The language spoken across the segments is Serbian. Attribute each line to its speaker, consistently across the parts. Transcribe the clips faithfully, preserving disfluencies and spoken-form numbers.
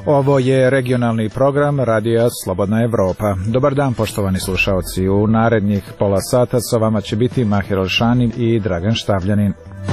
Speaker 1: Ovo je regionalni program Radija Slobodna Evropa. Dobar dan, poštovani slušaoci. U narednih pola sata sa vama će biti Mahir Olšani i Dragan Štavljanin.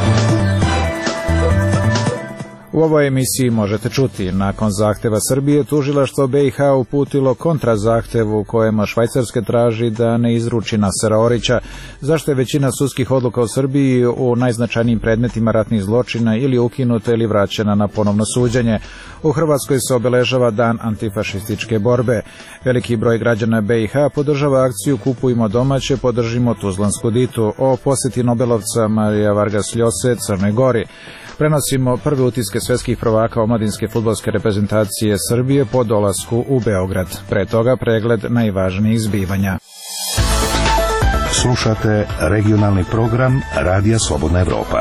Speaker 1: U ovoj emisiji možete čuti, nakon zahteva Srbije, tužilaštvo B i H uputilo kontrazahtev u kojem Švajcarske traži da ne izruči Nasera Orića, zašto je većina sudskih odluka u Srbiji u najznačajnijim predmetima ratnih zločina ili ukinuta ili vraćena na ponovno suđenje. U Hrvatskoj se obeležava dan antifašističke borbe. Veliki broj građana B i H podržava akciju Kupujmo domaće, podržimo Tuzlansku ditu o posjeti Nobelovca Marija Vargas Ljose Crnoj Gori. Prenosimo prve utiske svetskih prvaka omladinske fudbalske reprezentacije Srbije po dolasku u Beograd. Pre toga pregled najvažnijih zbivanja.
Speaker 2: Slušate regionalni program Radija Slobodna Evropa.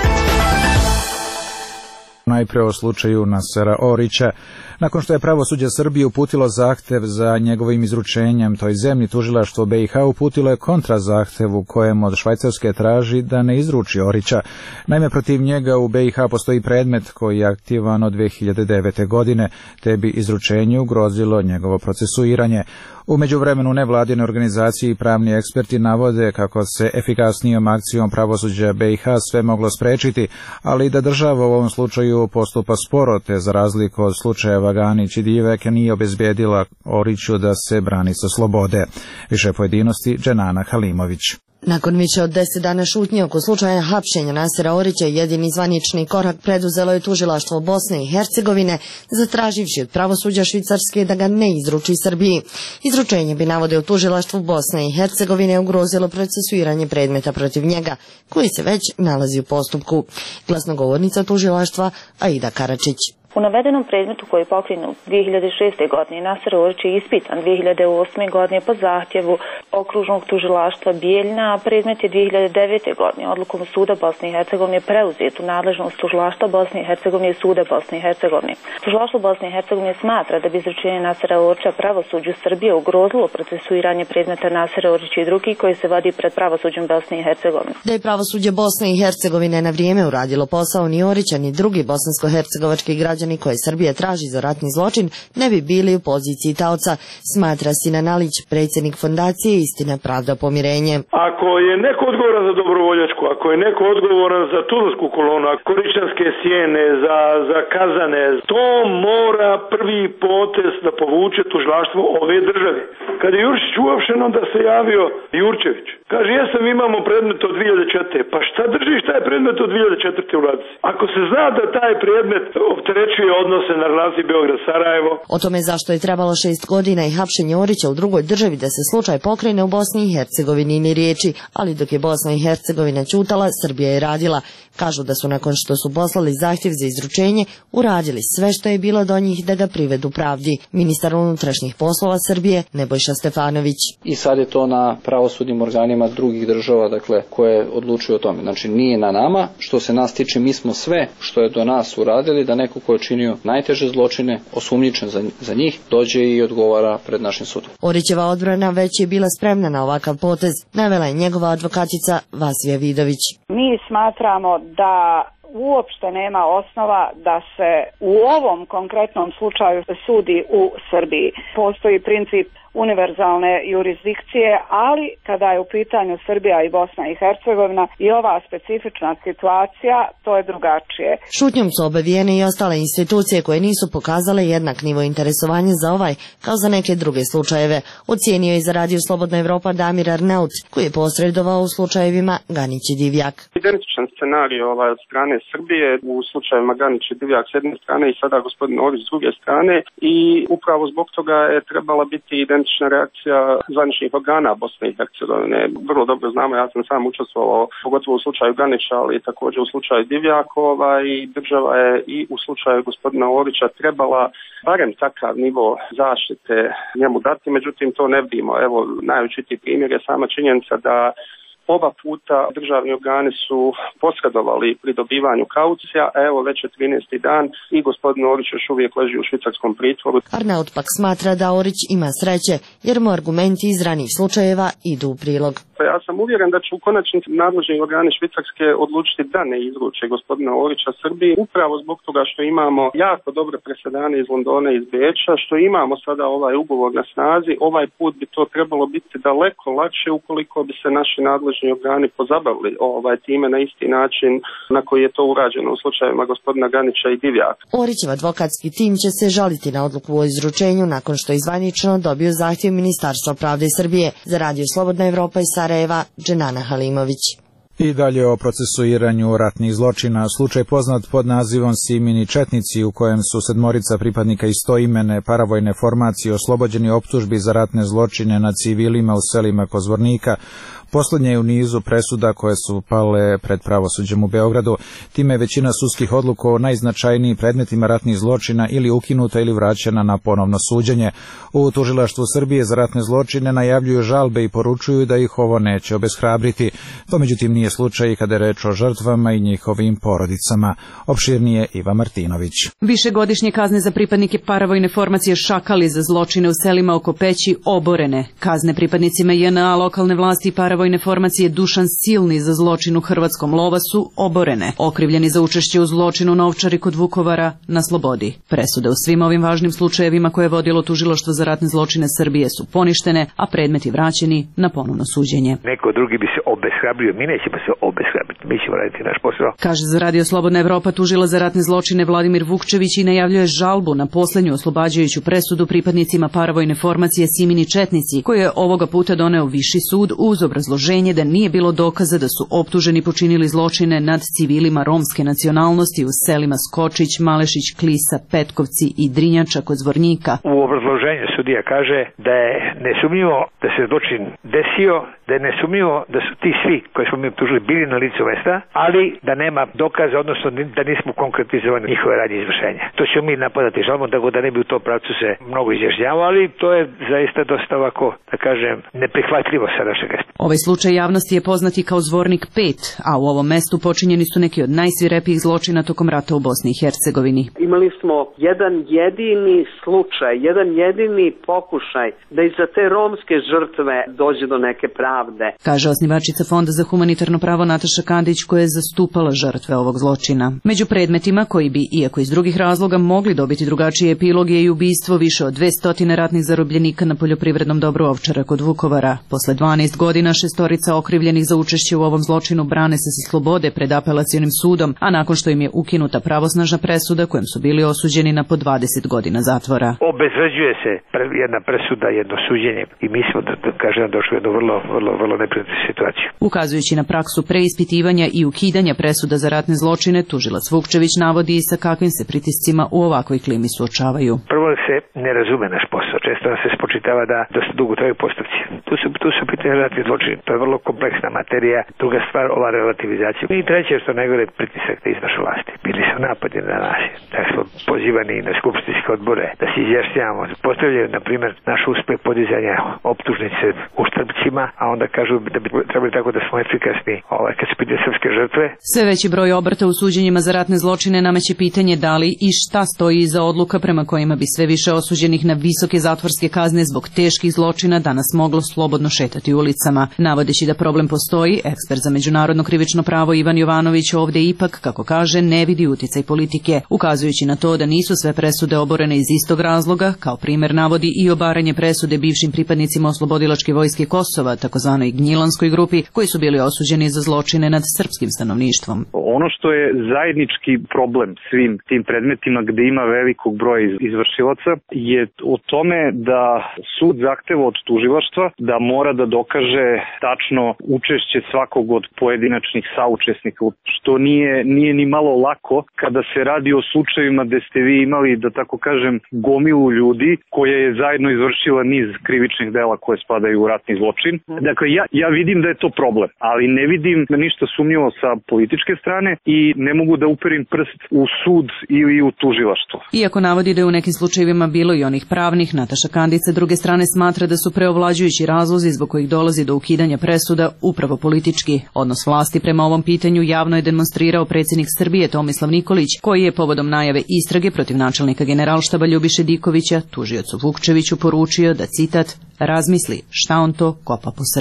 Speaker 1: Najpre o slučaju Nasera Orića. Nakon što je pravosuđe Srbije uputilo zahtev za njegovim izručenjem toj zemlji, tužilaštvo B i H uputilo je kontrazahtev u kojem od Švajcarske traži da ne izruči Orića. Naime, protiv njega u B i H postoji predmet koji je aktivan od dve hiljade devete. godine, te bi izručenje ugrozilo njegovo procesuiranje. U međuvremenu nevladine organizacije i pravni eksperti navode kako se efikasnijom akcijom pravosuđa B i H sve moglo sprečiti, ali da država u ovom slučaju postupa sporo, te za razliku od slučajeva Ganić i Divek nije obezbjedila Oriću da se brani sa slobode. Više pojedinosti Dženana Halimović.
Speaker 3: Nakon više od deset dana šutnje oko slučaja hapšenja Nasera Orića, jedini zvanični korak preduzelo je tužilaštvo Bosne i Hercegovine, zatraživši od pravosuđa Švicarske da ga ne izruči Srbiji. Izručenje bi, navode u tužilaštvu Bosne i Hercegovine, ugrozilo procesuiranje predmeta protiv njega, koji se već nalazi u postupku. Glasnogovornica tužilaštva Aida Karačić.
Speaker 4: U navedenom predmetu koji je pokrenut dvije hiljade šeste. godine Naser Orić je ispitan dvije hiljade osme. godine po zahtjevu okružnog tužilaštva Bijeljina, a predmet je dvije hiljade devete. godine odlukom Suda Bosne i Hercegovine preuzet u nadležnost tužilaštva Bosne i Hercegovine i Suda Bosne i Hercegovine. Tužilaštvo Bosne i Hercegovine smatra da bi izručenje Nasera Orića pravosuđu Srbije ugrozilo procesuiranje predmeta Nasera Orića i drugih koji se vodi pred pravosuđem Bosne i Hercegovine.
Speaker 3: Da je pravosuđe Bosne i Hercegovine na vrijeme uradilo posao, ni Orića ni drugi bosansko-hercegovački građani koje Srbija traži za ratni zločin ne bi bili u poziciji taoca, smatra Sinan Alić, predsjednik fondacije Istina, pravda, pomirenje.
Speaker 5: Ako je neko odgovoran za dobrovoljačku, ako je neko odgovoran za Tuzlansku kolonu, Koričanske sjene, za, za Kazane, to mora prvi potez da povuče tužilaštvo ove države. Kad je Jurčić uhapšen, onda se javio Jurčević. Kaže, jesam, imamo predmet od dvije hiljade četvrte. Pa šta držiš taj predmet od dvije hiljade četvrte u ladici? Ako se zna da taj predmet opterećuje odnose na relaciji Beograd-Sarajevo.
Speaker 3: O tome zašto je trebalo šest godina i hapšenje Orića u drugoj državi da se slučaj pokrene u Bosni i Hercegovini ni riječi, ali dok je Bosna i Hercegovina ćutala, Srbija je radila. Kažu da su nakon što su poslali zahtjev za izručenje, uradili sve što je bilo do njih da ga privedu pravdi. Ministar unutrašnjih poslova Srbije Nebojša Stefanović.
Speaker 6: I sad je to na pravosudnim organima drugih država, dakle, koje odlučuju o tome. Znači, nije na nama. Što se nas tiče, mi smo sve što je do nas uradili da neko ko je činio najteže zločine, osumnjičen za, za njih, dođe i odgovara pred našim sudom.
Speaker 3: Orićeva odbrana već je bila spremna na ovakav potez, navela je njegova advokatica Vasija Vidović.
Speaker 7: Mi smatramo da uopšte nema osnova da se u ovom konkretnom slučaju sudi u Srbiji. Postoji princip univerzalne jurisdikcije, ali kada je u pitanju Srbija i Bosna i Hercegovina i ova specifična situacija, to je drugačije.
Speaker 3: Šutnjom su obavijene i ostale institucije koje nisu pokazale jednak nivo interesovanja za ovaj, kao za neke druge slučajeve. Ocijenio je za Radio Slobodna Evropa Damir Arnaut, koji je posredovao u slučajevima Ganić i Divjak.
Speaker 8: Identičan scenarij ovaj od strane Srbije u slučajevima Ganić i Divjak s jedne strane i sada gospodin Orić s druge strane, i upravo zbog toga je trebala biti identična reakcija zvaničnih organa Bosne i Hercegovine. Vrlo dobro znamo, ja sam sam učestvovao pogotovo u slučaju Ganića, ali također u slučaju Divjakova, i država je i u slučaju gospodina Orića trebala barem takav nivo zaštite njemu dati, međutim to ne vidimo. Evo, najočitiji primjer je sama činjenica da oba puta državni organi su posredovali pri dobivanju kaucija, a evo već je trinaesti dan i gospodin Orić još uvijek leži u švicarskom pritvoru.
Speaker 3: Arnaut pak smatra da Orić ima sreće, jer mu argumenti iz ranijih slučajeva idu u prilog.
Speaker 8: Ja sam sam uvjeren da će u konačnici nadležni organi Švicarske odlučiti da ne izruče gospodina Orića Srbiji, upravo zbog toga što imamo jako dobre presedane iz Londona i iz Beča, što imamo sada ovaj ugovor na snazi. Ovaj put bi to trebalo biti daleko lakše ukoliko bi se naši nadležni organi pozabavili ovaj time na isti način na koji je to urađeno u slučajevima gospodina Ganića i Divjaka.
Speaker 3: Orićev advokatski tim će se žaliti na odluku o izručenju nakon što je zvanično dobio zahtjev Ministarstva pravde Srbije. Za Radio Slobodna Evropa iz Sarajeva, Dženana Halimović.
Speaker 1: I dalje o procesuiranju ratnih zločina. Slučaj poznat pod nazivom Simini četnici, u kojem su sedmorica pripadnika istoimene paravojne formacije oslobođeni optužbi za ratne zločine nad civilima u selima Kozvornika, poslednje je u nizu presuda koje su pale pred pravosuđem u Beogradu. Time je većina sudskih odluka o najznačajnijim predmetima ratnih zločina ili ukinuta ili vraćena na ponovno suđenje. U Tužilaštvu Srbije za ratne zločine najavljuju žalbe i poručuju da ih ovo neće obeshrabriti. To međutim nije slučaj kada je reč o žrtvama i njihovim porodicama. Opširnije Iva Martinović.
Speaker 9: Višegodišnje kazne za pripadnike paravojne formacije Šakali za zločine u selima oko Peći oborene. Kazne pripadnicima J N A, lokalne vlasti i paravojne formacije Dušan Silni za zločin u Hrvatskom Lova su oborene. Okrivljeni za učešće u zločinu Novčari kod Vukovara na slobodi. Presude u svim ovim važnim slučajevima koje je vodilo Tužilaštvo za ratne zločine Srbije su poništene, a predmeti vraćeni na ponovno suđenje.
Speaker 10: Neko drugi bi se obeshrabrio, mi nećemo se obeshrabriti, mi ćemo raditi naš posao.
Speaker 9: Kaže za Radio Slobodna Evropa tužilac za ratne zločine Vladimir Vukčević i najavljuje žalbu na poslednju oslobađajuću presudu pripadnicima paravojne formacije Simini četnici, koju je ovoga puta doneo Viši sud uz obrazloženje da nije bilo dokaza da su optuženi počinili zločine nad civilima romske nacionalnosti u selima Skočić, Malešić, Klisa, Petkovci i Drinjača kod Zvornika.
Speaker 10: U obrazloženju sudija kaže da je nesumnjivo da se zločin desio, da je nesumnjivo da su ti svi koji smo mi optužili bili na licu mesta, ali da nema dokaza, odnosno da nismo konkretizovali njihove radnje izvršenja. To ćemo mi napadati žalbom, tako da ne bi u tom pravcu se mnogo izjašnjavao, ali to je zaista dosta ovako, da kažem, neprihvatljivo sa našeg mesta.
Speaker 9: Ovaj slučaj javnosti je poznati kao Zvornik pet, a u ovom mestu počinjeni su neki od najsvirepijih zločina tokom rata u Bosni i Hercegovini.
Speaker 11: Imali smo jedan jedini slučaj, jedan jedini pokušaj da i za te romske žrtve dođe do neke pravde.
Speaker 9: Kaže osnivačica Fonda za humanitarno pravo Nataša Kandić, koja je zastupala žrtve ovog zločina. Među predmetima koji bi, iako iz drugih razloga, mogli dobiti drugačiji epilog je i ubistvo više od dvesta ratnih zarobljenika na poljoprivrednom dobru Ovčara kod Vukovara. Posle dvanaest godina šestorica okrivljenih za učešće u ovom zločinu brane se sa slobode pred apelacionim sudom, a nakon što im je ukinuta pravosnažna presuda kojom su bili osuđeni na po dvadeset godina zatvora.
Speaker 10: Obezvređuje se jedna presuda, jedno suđenje i mi smo, da, da kažem, došli do vrlo, vrlo, vrlo neprijatne situacije.
Speaker 9: Ukazujući na praksu preispitivanja i ukidanja presuda za ratne zločine, tužilac Vukčević navodi i sa kakvim se pritiscima u ovakvoj klimi suočavaju.
Speaker 10: Prvo se ne razume naš posao. Često nam se spočitava da dosta dugo traju postupci. Tu su, tu su pitanje ratnih zločina. To je vrlo kompleksna materija. Druga stvar, ova relativizacija. I treće, što najgore, pritisak na izvršnu vlasti. Bili su napadi na nas. Da smo pozivani na skupštinske odbore da se izjašnjavamo. Postavljaju, na primjer, naš uspeh podizanja optužnice u Štrpcima, a onda kažu da bi trebali tako da smo efikasni ovaj, kad se pitaju srpske žrtve.
Speaker 9: Sve veći broj obrta u suđenjima za ratne zločine nameće pitanje da li i šta stoji iza odluka prema kojima bi sve više osuđenih na visoke zatvorske kazne zbog teških zločina danas moglo slobodno šetati ulicama. Navodeći da problem postoji, ekspert za međunarodno krivično pravo Ivan Jovanović ovde ipak, kako kaže, ne vidi uticaj politike, ukazujući na to da nisu sve presude oborene iz istog razloga, kao primer navodi i obaranje presude bivšim pripadnicima Oslobodilačke vojske Kosova, takozvanoj Gnjilanskoj grupi, koji su bili osuđeni za zločine nad srpskim stanovništvom.
Speaker 12: Ono što je zajednički problem svim tim predmetima gde ima velikog broja izvršilaca je o tome da sud zahteva od tužilaštva da mora da dokaže tačno učešće svakog od pojedinačnih saučesnika, što nije, nije ni malo lako kada se radi o slučajevima gde ste vi imali, da tako kažem, gomilu ljudi koja je zajedno izvršila niz krivičnih dela koje spadaju u ratni zločin. Dakle, ja, ja vidim da je to problem, ali ne vidim ništa sumnjivo sa političke strane i ne mogu da uperim prst u sud ili u tužilaštvo.
Speaker 9: Iako navodi da je u nekim slučajevima bilo i onih pravnih, Nataša Kandica druge strane smatra da su preovlađujući razlozi zbog kojih dolazi do ukidanja presuda upravo politički. Odnos vlasti prema ovom pitanju javno je demonstrirao predsjednik Srbije Tomislav Nikolić, koji je povodom najave istrage protiv načelnika generalštaba Ljubiše Dikovića tužiocu Vukčeviću poručio da, citat, razmisli šta on to kopa po Srbiji.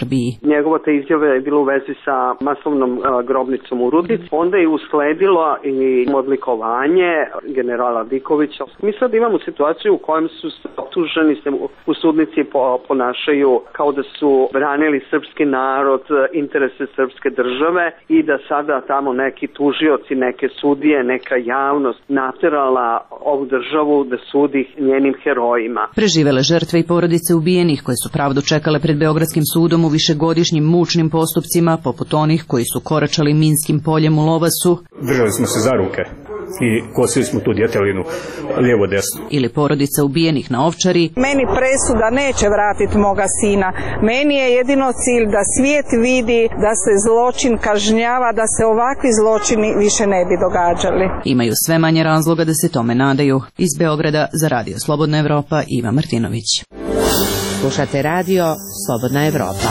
Speaker 9: Srbiji.
Speaker 11: Njegova te izjave je bilo u vezi sa masovnom grobnicom u Rudnici. Onda je usledilo i odlikovanje generala Dikovića. Mi sad imamo situaciju u kojem su optuženi se u sudnici ponašaju kao da su branili srpski narod, interese srpske države i da sada tamo neki tužioci, neke sudije, neka javnost naterala ovu državu da sudi njenim herojima.
Speaker 9: Preživele žrtve i porodice ubijenih koje su pravdu čekale pred Beogradskim sudom u višegodišnjim mučnim postupcima, poput onih koji su koračali minskim poljem u Lovasu.
Speaker 13: Držali smo se za ruke i kosili smo tu djetelinu lijevo desno.
Speaker 9: Ili porodica ubijenih na Ovčari.
Speaker 14: Meni presuda neće vratiti moga sina. Meni je jedino cilj da svijet vidi da se zločin kažnjava, da se ovakvi zločini više ne bi događali.
Speaker 9: Imaju sve manje razloga da se tome nadaju. Iz Beograda za Radio Slobodna Evropa, Iva Martinović.
Speaker 15: Slušate Radio Slobodna Evropa.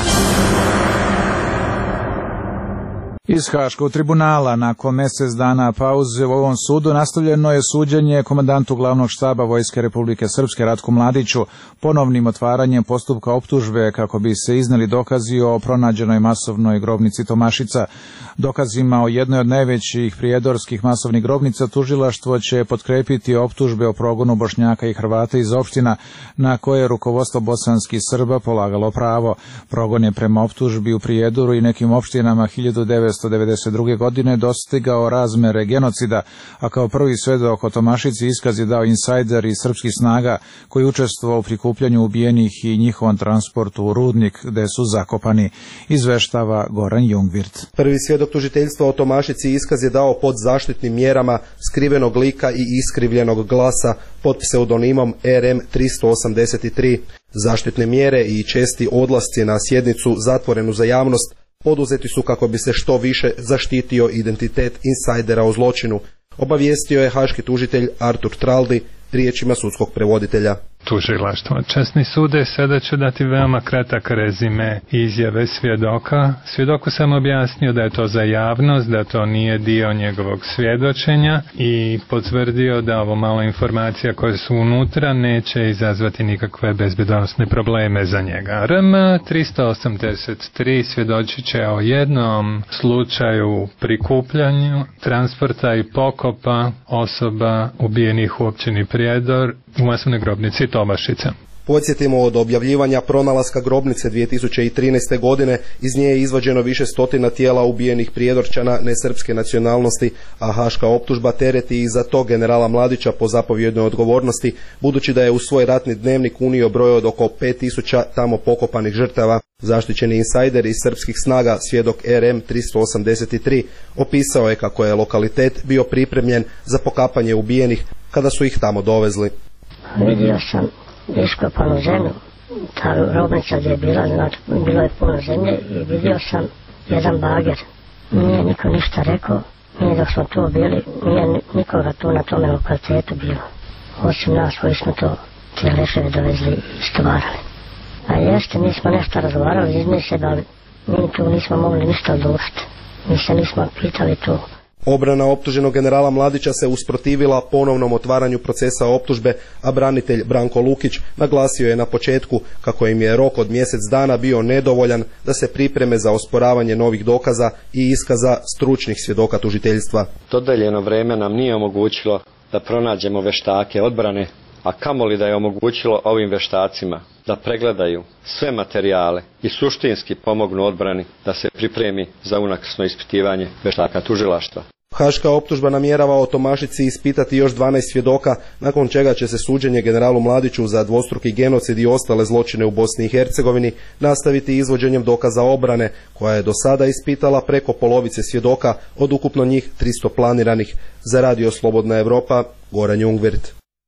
Speaker 1: Iz Haškog tribunala nakon mjesec dana pauze u ovom sudu nastavljeno je suđenje komandantu glavnog štaba Vojske Republike Srpske Ratku Mladiću ponovnim otvaranjem postupka optužbe kako bi se izneli dokazi o pronađenoj masovnoj grobnici Tomašica. Dokazima o jednoj od najvećih prijedorskih masovnih grobnica tužilaštvo će potkrepiti optužbe o progonu Bošnjaka i Hrvata iz opština na koje je rukovodstvo bosanskih Srba polagalo pravo. Progon je prema optužbi u Prijedoru i nekim opštinama hiljadu devetsto devedeset druge. godine dostigao razmere genocida, a kao prvi svedok o Tomašici iskaz je dao insajder iz srpskih snaga koji učestvovao u prikupljanju ubijenih i njihovom transportu u Rudnik gde su zakopani, izveštava Goran Jungvirt.
Speaker 16: Prvi svjedok tužiteljstva o Tomašici iskaz je dao pod zaštitnim mjerama skrivenog lika i iskrivljenog glasa pod pseudonimom R M tristo osamdeset tri. Zaštitne mjere i česti odlasci na sjednicu zatvorenu za javnost poduzeti su kako bi se što više zaštitio identitet insajdera o zločinu, obavijestio je haški tužitelj Artur Traldi riječima sudskog prevoditelja.
Speaker 17: Tužilaštvo. Časni sude, sada ću dati veoma kratak rezime izjave svjedoka. Svjedoku sam objasnio da je to za javnost, da to nije dio njegovog svjedočenja i potvrdio da ovo malo informacija koje su unutra neće izazvati nikakve bezbednosne probleme za njega. R M tristo osamdeset tri svjedočit će o jednom slučaju prikupljanju, transporta i pokopa osoba ubijenih u općini Prijedor u masovnoj grobnici Tomašica.
Speaker 16: Podsjetimo, od objavljivanja pronalaska grobnice dvije tisuće trinaeste. godine iz nje je izvađeno više stotina tijela ubijenih Prijedorčana nesrpske nacionalnosti, a haška optužba tereti i za to generala Mladića po zapovjednoj odgovornosti, budući da je u svoj ratni dnevnik unio broj od oko pet tisuća tamo pokopanih žrtava. Zaštićeni insajder iz srpskih snaga, svjedok R M tristo osamdeset tri, opisao je kako je lokalitet bio pripremljen za pokapanje ubijenih kada su ih tamo dovezli.
Speaker 18: Vidio sam iskopanu zemlju, ta grobnica gdje je bila, znači bilo je puno zemlje i vidio sam jedan bager. Nije niko ništa rekao, nije dok smo tu bili, nije nikoga tu na tome lokalitetu bilo, osim nas koji smo to te leševe dovezli i stvarali. A jeste, mi smo nešto razgovarali između sebe, ali mi tu nismo mogli ništa odlučiti, mi se nismo pitali tu.
Speaker 16: Obrana optuženog generala Mladića se usprotivila ponovnom otvaranju procesa optužbe, a branitelj Branko Lukić naglasio je na početku kako im je rok od mjesec dana bio nedovoljan da se pripreme za osporavanje novih dokaza i iskaza stručnih svjedoka tužiteljstva.
Speaker 19: Dodeljeno vrijeme nam nije omogućilo da pronađemo veštake odbrane, a kamoli da je omogućilo ovim veštacima da pregledaju sve materijale i suštinski pomognu odbrani da se pripremi za unakrsno ispitivanje veštaka tužilaštva.
Speaker 16: Haška optužba namjerava o Tomašici ispitati još dvanaest svjedoka, nakon čega će se suđenje generalu Mladiću za dvostruki genocid i ostale zločine u Bosni i Hercegovini nastaviti izvođenjem dokaza obrane, koja je do sada ispitala preko polovice svjedoka od ukupno njih tristo planiranih. Za Radio Slobodna Evropa, Goran Jungvirt.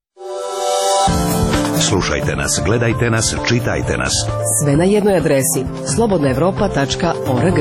Speaker 2: Slušajte nas, gledajte nas, čitajte nas.
Speaker 15: Sve na jednoj adresi slobodna evropa tačka org.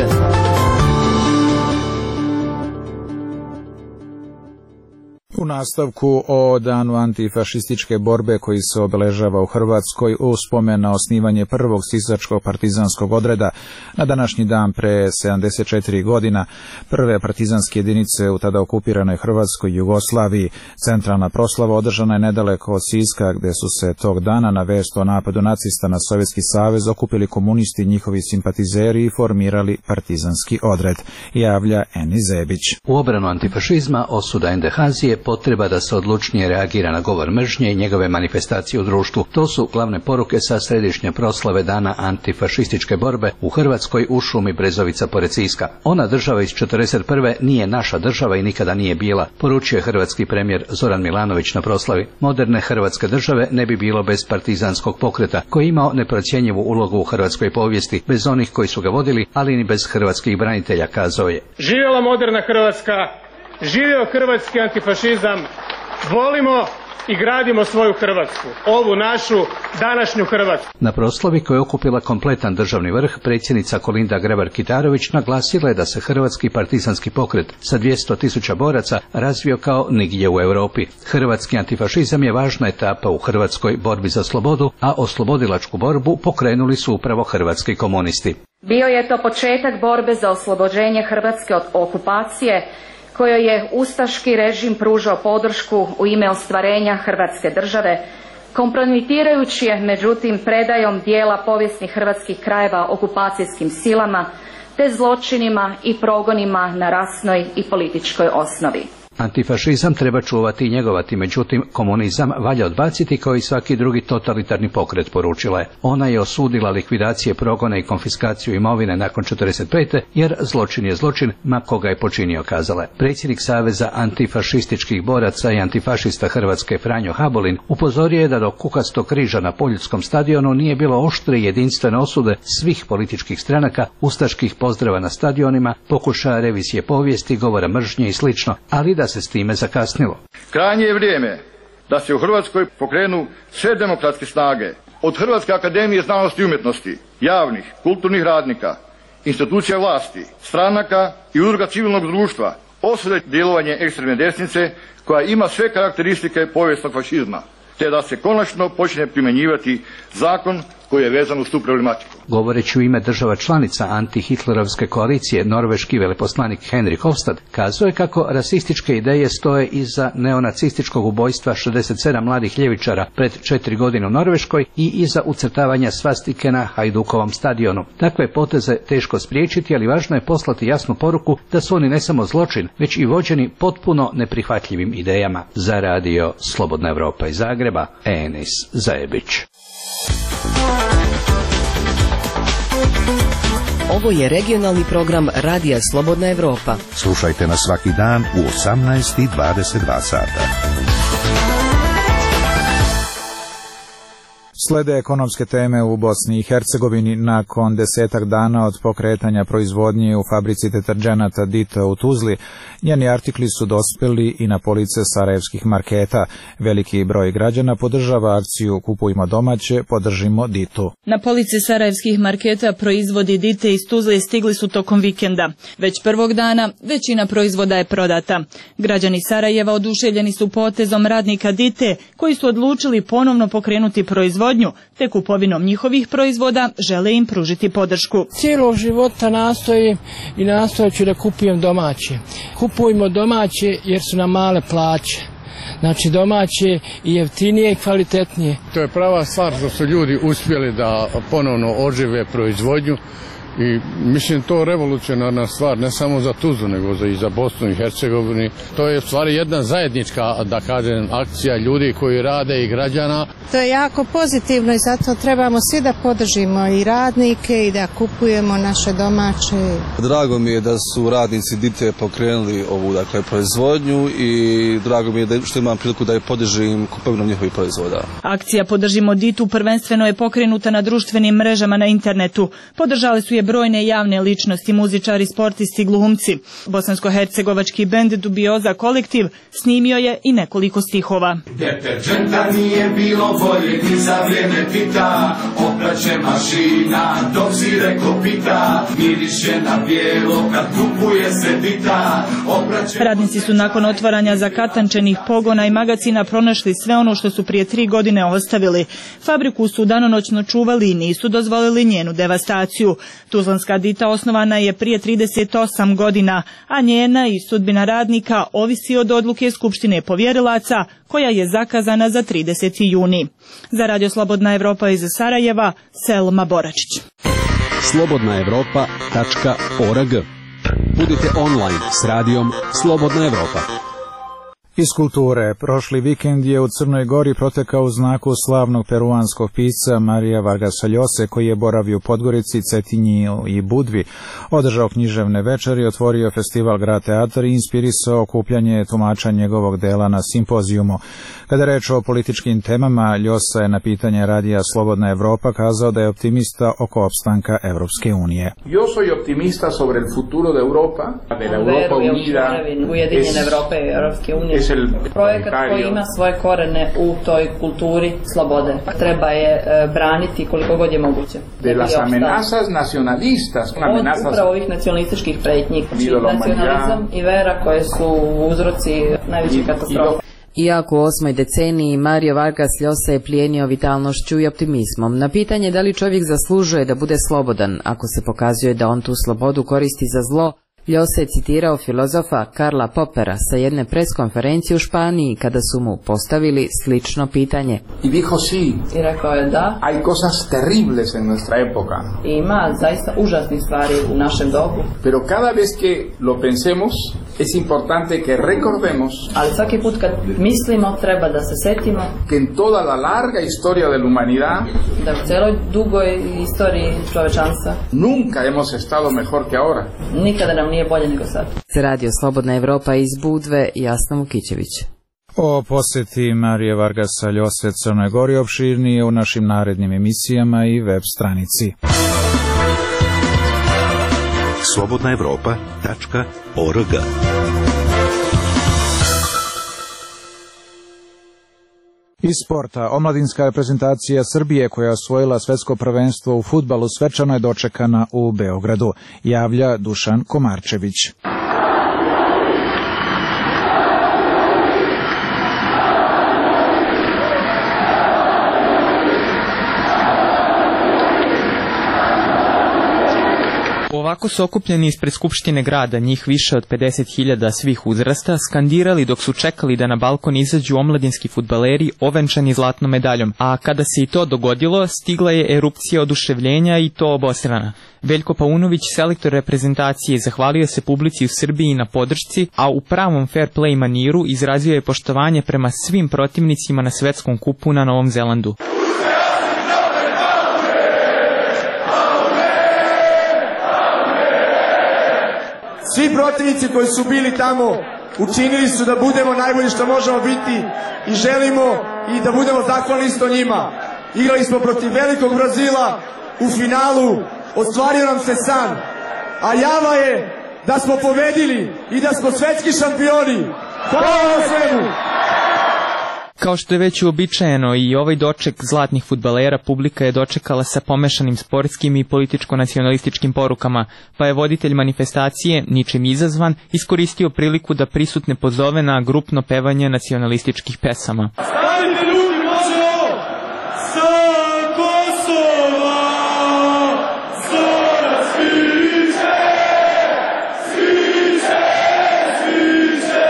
Speaker 1: U nastavku o danu antifašističke borbe koji se obeležava u Hrvatskoj u spomen na osnivanje prvog sisačkog partizanskog odreda na današnji dan pre sedamdeset četiri godina prve partizanske jedinice u tada okupiranoj Hrvatskoj i Jugoslaviji. Centralna proslava održana je nedaleko od Siska, gde su se tog dana na vest o napadu nacista na Sovjetski savez okupili komunisti i njihovi simpatizeri i formirali partizanski odred, javlja Eni Zebić.
Speaker 20: U obranu antifašizma, osuda endehazije, potreba da se odlučnije reagira na govor mržnje i njegove manifestacije u društvu. To su glavne poruke sa središnje proslave dana antifašističke borbe u Hrvatskoj u šumi Brezovica pored Siska. Ona država iz četrdeset prve nije naša država i nikada nije bila, poručio je hrvatski premijer Zoran Milanović na proslavi. Moderne hrvatske države ne bi bilo bez partizanskog pokreta, koji je imao neprocjenjivu ulogu u hrvatskoj povijesti, bez onih koji su ga vodili, ali ni bez hrvatskih branitelja, kazao je.
Speaker 21: Živjela moderna Hrvatska, živio hrvatski antifašizam, volimo i gradimo svoju Hrvatsku, ovu našu današnju Hrvatsku.
Speaker 20: Na proslavi koja je okupila kompletan državni vrh, predsjednica Kolinda Grabar-Kitarović naglasila je da se hrvatski partizanski pokret sa dvjesto tisuća boraca razvio kao nigdje u Europi. Hrvatski antifašizam je važna etapa u hrvatskoj borbi za slobodu, a oslobodilačku borbu pokrenuli su upravo hrvatski komunisti.
Speaker 22: Bio je to početak borbe za oslobođenje Hrvatske od okupacije, kojoj je ustaški režim pružao podršku u ime ostvarenja Hrvatske države, kompromitirajući je međutim predajom dijela povijesnih hrvatskih krajeva okupacijskim silama, te zločinima i progonima na rasnoj i političkoj osnovi.
Speaker 20: Antifašizam treba čuvati i njegovati, međutim komunizam valja odbaciti kao i svaki drugi totalitarni pokret, poručila je. Ona je osudila likvidacije, progone i konfiskaciju imovine nakon četrdeset pete jer zločin je zločin, ma koga je počinio, kazala je. Predsjednik Saveza antifašističkih boraca i antifašista Hrvatske Franjo Habolin upozorio je da do kukastog križa na Poljudskom stadionu nije bilo oštre i jedinstvene osude svih političkih stranaka, ustaških pozdrava na stadionima, pokušaja revizije povijesti, govora mržnje i slično, ali da se s time zakasnilo.
Speaker 23: Krajnje je vrijeme da se u Hrvatskoj pokrenu sve demokratske snage, od Hrvatske akademije znanosti i umjetnosti, javnih, kulturnih radnika, institucija vlasti, stranaka i udruga civilnog društva, osude djelovanje ekstremne desnice koja ima sve karakteristike povijesnog fašizma, te da se konačno počne primjenjivati zakon koji je vezan uz tu problematiku.
Speaker 20: Govoreći u ime država članica antihitlerovske koalicije, norveški veleposlanik Henrik Hofstad kazao je kako rasističke ideje stoje iza neonacističkog ubojstva šezdeset sedam mladih ljevičara pred četiri godine u Norveškoj i iza ucrtavanja svastike na Hajdukovom stadionu. Takve poteze teško spriječiti, ali važno je poslati jasnu poruku da su oni ne samo zločin, već i vođeni potpuno neprihvatljivim idejama. Za radio Slobodna Evropa iz Zagreba, Enis Zajebić.
Speaker 15: Ovo je regionalni program Radija Slobodna Evropa.
Speaker 2: Slušajte nas svaki dan u osamnaest i dvadeset dva sata.
Speaker 1: Slede ekonomske teme u Bosni i Hercegovini. Nakon desetak dana od pokretanja proizvodnje u fabrici deterdženata Dita u Tuzli, njeni artikli su dospeli i na police sarajevskih marketa. Veliki broj građana podržava akciju Kupujmo domaće, podržimo Ditu.
Speaker 24: Na police sarajevskih marketa proizvodi Dite iz Tuzle stigli su tokom vikenda. Već prvog dana većina proizvoda je prodata. Građani Sarajeva oduševljeni su potezom radnika Dite, koji su odlučili ponovno pokrenuti proizvodnju, te kupovinom njihovih proizvoda žele im pružiti podršku.
Speaker 25: Cijelo života nastojim i nastojat ću da kupujem domaće. Kupujmo domaće jer su nam male plaće. Znači domaće i jeftinije i kvalitetnije.
Speaker 26: To je prava stvar što su ljudi uspjeli da ponovno ožive proizvodnju. I mislim to revolucionarna stvar ne samo za Tuzlu nego za, i za Bosnu i Hercegovini. To je u stvari jedna zajednička, da kažem, akcija ljudi koji rade i građana.
Speaker 27: To je jako pozitivno i zato trebamo svi da podržimo i radnike i da kupujemo naše domaće.
Speaker 28: Drago mi je da su radnici Dite pokrenuli ovu dakle proizvodnju i drago mi je da što imam priliku da je podržim kupovinom njihovih proizvoda.
Speaker 24: Akcija Podržimo Ditu prvenstveno je pokrenuta na društvenim mrežama na internetu. Podržali su je brojne javne ličnosti, muzičari, sportisti, glumci. Bosansko-hercegovački bend Dubioza kolektiv snimio je i nekoliko stihova.
Speaker 3: Deterđenta nije bilo volje ni za vrijeme Tita, opraće mašina dok si reko pita, miriše na bijelo kad kupuje se dita. Opraće...
Speaker 24: Radnici su nakon otvaranja zakatančenih pogona i magacina pronašli sve ono što su prije tri godine ostavili. Fabriku su danonoćno čuvali i nisu dozvolili njenu devastaciju. Tuzlanska Dita osnovana je prije trideset osam godina, a njena i sudbina radnika ovisi od odluke Skupštine povjerilaca, koja je zakazana za trideseti juni. Za Radio Slobodna Evropa iz Sarajeva, Selma Boračić.
Speaker 4: slobodna evropa tačka org. Budite online s radijom Slobodna Evropa.
Speaker 1: Iz kulture, prošli vikend je u Crnoj Gori protekao u znaku slavnog peruanskog pisca Marija Vargasa Ljose, koji je boravio u Podgorici, Cetinji i Budvi, održao književne večeri, otvorio festival Grad teatar i inspirisao okupljanje tumača njegovog dela na simpozijumu. Kada je reč o političkim temama, Ljosa je na pitanje radija Slobodna Evropa kazao da je optimista oko opstanka Evropske unije.
Speaker 5: Yo soy optimista sobre el futuro de Europa, de la Europa unida.
Speaker 6: Ujedinjene Evrope i Evropske unije. Projekat koji ima svoje korene u toj kulturi slobode. Treba je e, braniti koliko god je moguće.
Speaker 5: De las amenazas nacionalistas.
Speaker 6: Od upravo ovih nacionalističkih pretnji. Nacionalizam i vera koje su uzroci najvećih katastrofa.
Speaker 7: Iako u osmoj deceniji Mario Vargas Llosa je plijenio vitalnošću i optimizmom. Na pitanje da li čovjek zaslužuje da bude slobodan, ako se pokazuje da on tu slobodu koristi za zlo, Llosa je citirao filozofa Karla Popera sa jedne preskonferencije u Španiji kada su mu postavili slično pitanje.
Speaker 5: I dijo sí.
Speaker 6: I rekao je da.
Speaker 5: Hay cosas terribles en nuestra época.
Speaker 6: Ima zaista užasnih stvari u našem dobu.
Speaker 5: Pero cada vez que lo pensemos, es importante que recordemos.
Speaker 6: Ali svaki put kad mislimo treba da se setimo.
Speaker 5: Que en toda la larga historia de la humanidad.
Speaker 6: Da u celoj dugoj istoriji čovečanstva.
Speaker 5: Nunca hemos estado mejor que ahora.
Speaker 6: Nikada nam nije bolje nego sad.
Speaker 7: Se Radio Slobodna Evropa iz Budve, Jasna Vukićević.
Speaker 1: O posjeti Marije Vargasa Ljose Crnoj Gori opširnije u našim narednim emisijama i web stranici.
Speaker 2: slobodna evropa tačka org.
Speaker 1: Iz sporta, omladinska reprezentacija Srbije koja je osvojila svetsko prvenstvo u fudbalu svečano je dočekana u Beogradu, javlja Dušan Komarčević.
Speaker 8: Ovako su okupljeni ispred Skupštine grada, njih više od pedeset hiljada svih uzrasta, skandirali dok su čekali da na balkon izađu omladinski fudbaleri ovenčani zlatnom medaljom, a kada se i to dogodilo, stigla je erupcija oduševljenja i to obostrana. Veljko Paunović, selektor reprezentacije, zahvalio se publici u Srbiji na podršci, a u pravom fair play maniru izrazio je poštovanje prema svim protivnicima na svetskom kupu na Novom Zelandu.
Speaker 10: Svi protivnici koji su bili tamo učinili su da budemo najbolji što možemo biti i želimo i da budemo zahvalni isto njima. Igrali smo protiv velikog Brazila u finalu, ostvario nam se san, a java je da smo pobedili i da smo svetski šampioni. Hvala vam svemu!
Speaker 8: Kao što je već uobičajeno i ovaj doček zlatnih fudbalera, publika je dočekala sa pomešanim sportskim i političko-nacionalističkim porukama, pa je voditelj manifestacije, ničim izazvan, iskoristio priliku da prisutne pozove na grupno pevanje nacionalističkih pesama.
Speaker 10: Stavite ljudi, možemo! Sa Kosova! Zora sviće! Sviće! Sviće!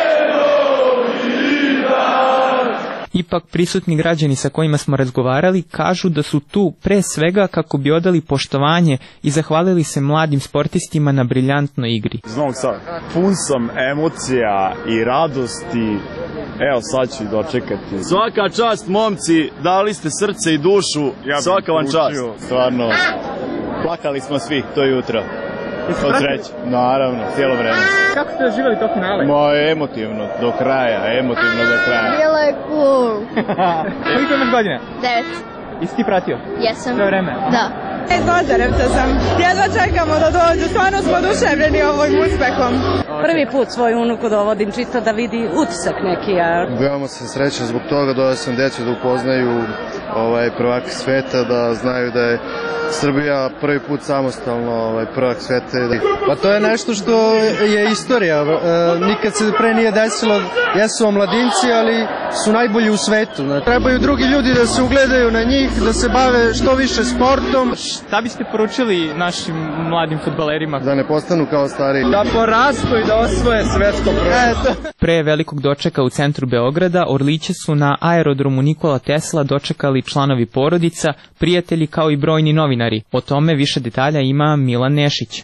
Speaker 10: Novi dan!
Speaker 8: Ipak prisutni građani sa kojima smo razgovarali kažu da su tu pre svega kako bi odali poštovanje i zahvalili se mladim sportistima na briljantnoj igri.
Speaker 12: Iz Novog Sada. Pun sam emocija i radosti. Evo sad ću dočekati. Svaka čast momci, dali ste srce i dušu. Ja svaka vam čast. Stvarno, plakali smo svi to jutro. Od sreće, naravno, cijelo vreme.
Speaker 8: Kako ste doživjeli to finale?
Speaker 12: Ma, emotivno, do kraja, emotivno do kraja.
Speaker 29: Bilo je cool.
Speaker 8: Koliko imaš godina?
Speaker 29: Devet.
Speaker 8: Jesi ti pratio?
Speaker 29: Jesam.
Speaker 8: Sve vreme?
Speaker 29: Da.
Speaker 9: Iz Lazarevca sam. Jedva čekamo da dođu, stvarno smo oduševljeni ovim uspehom.
Speaker 11: Prvi put svoju unuku dovodim čisto da vidi utisak neki. A...
Speaker 13: Veoma sam srećan zbog toga, dodao sam decu da upoznaju ovaj, prvaka sveta, da znaju da je Srbija prvi put samostalno ovaj, prvak sveta.
Speaker 14: Pa to je nešto što je istorija. E, nikad se pre nije desilo, jesu omladinci, ali su najbolji u svetu. Znači, trebaju drugi ljudi da se ugledaju na njih, da se bave što više sportom.
Speaker 8: Šta biste poručili našim mladim fudbalerima?
Speaker 13: Da ne postanu kao stari.
Speaker 14: Da porastu i da osvoje svetsko prvenstvo.
Speaker 8: Pre velikog dočeka u centru Beograda Orliće su na aerodromu Nikola Tesla dočekali članovi porodica, prijatelji kao i brojni novinari. O tome više detalja ima Milan Nešić.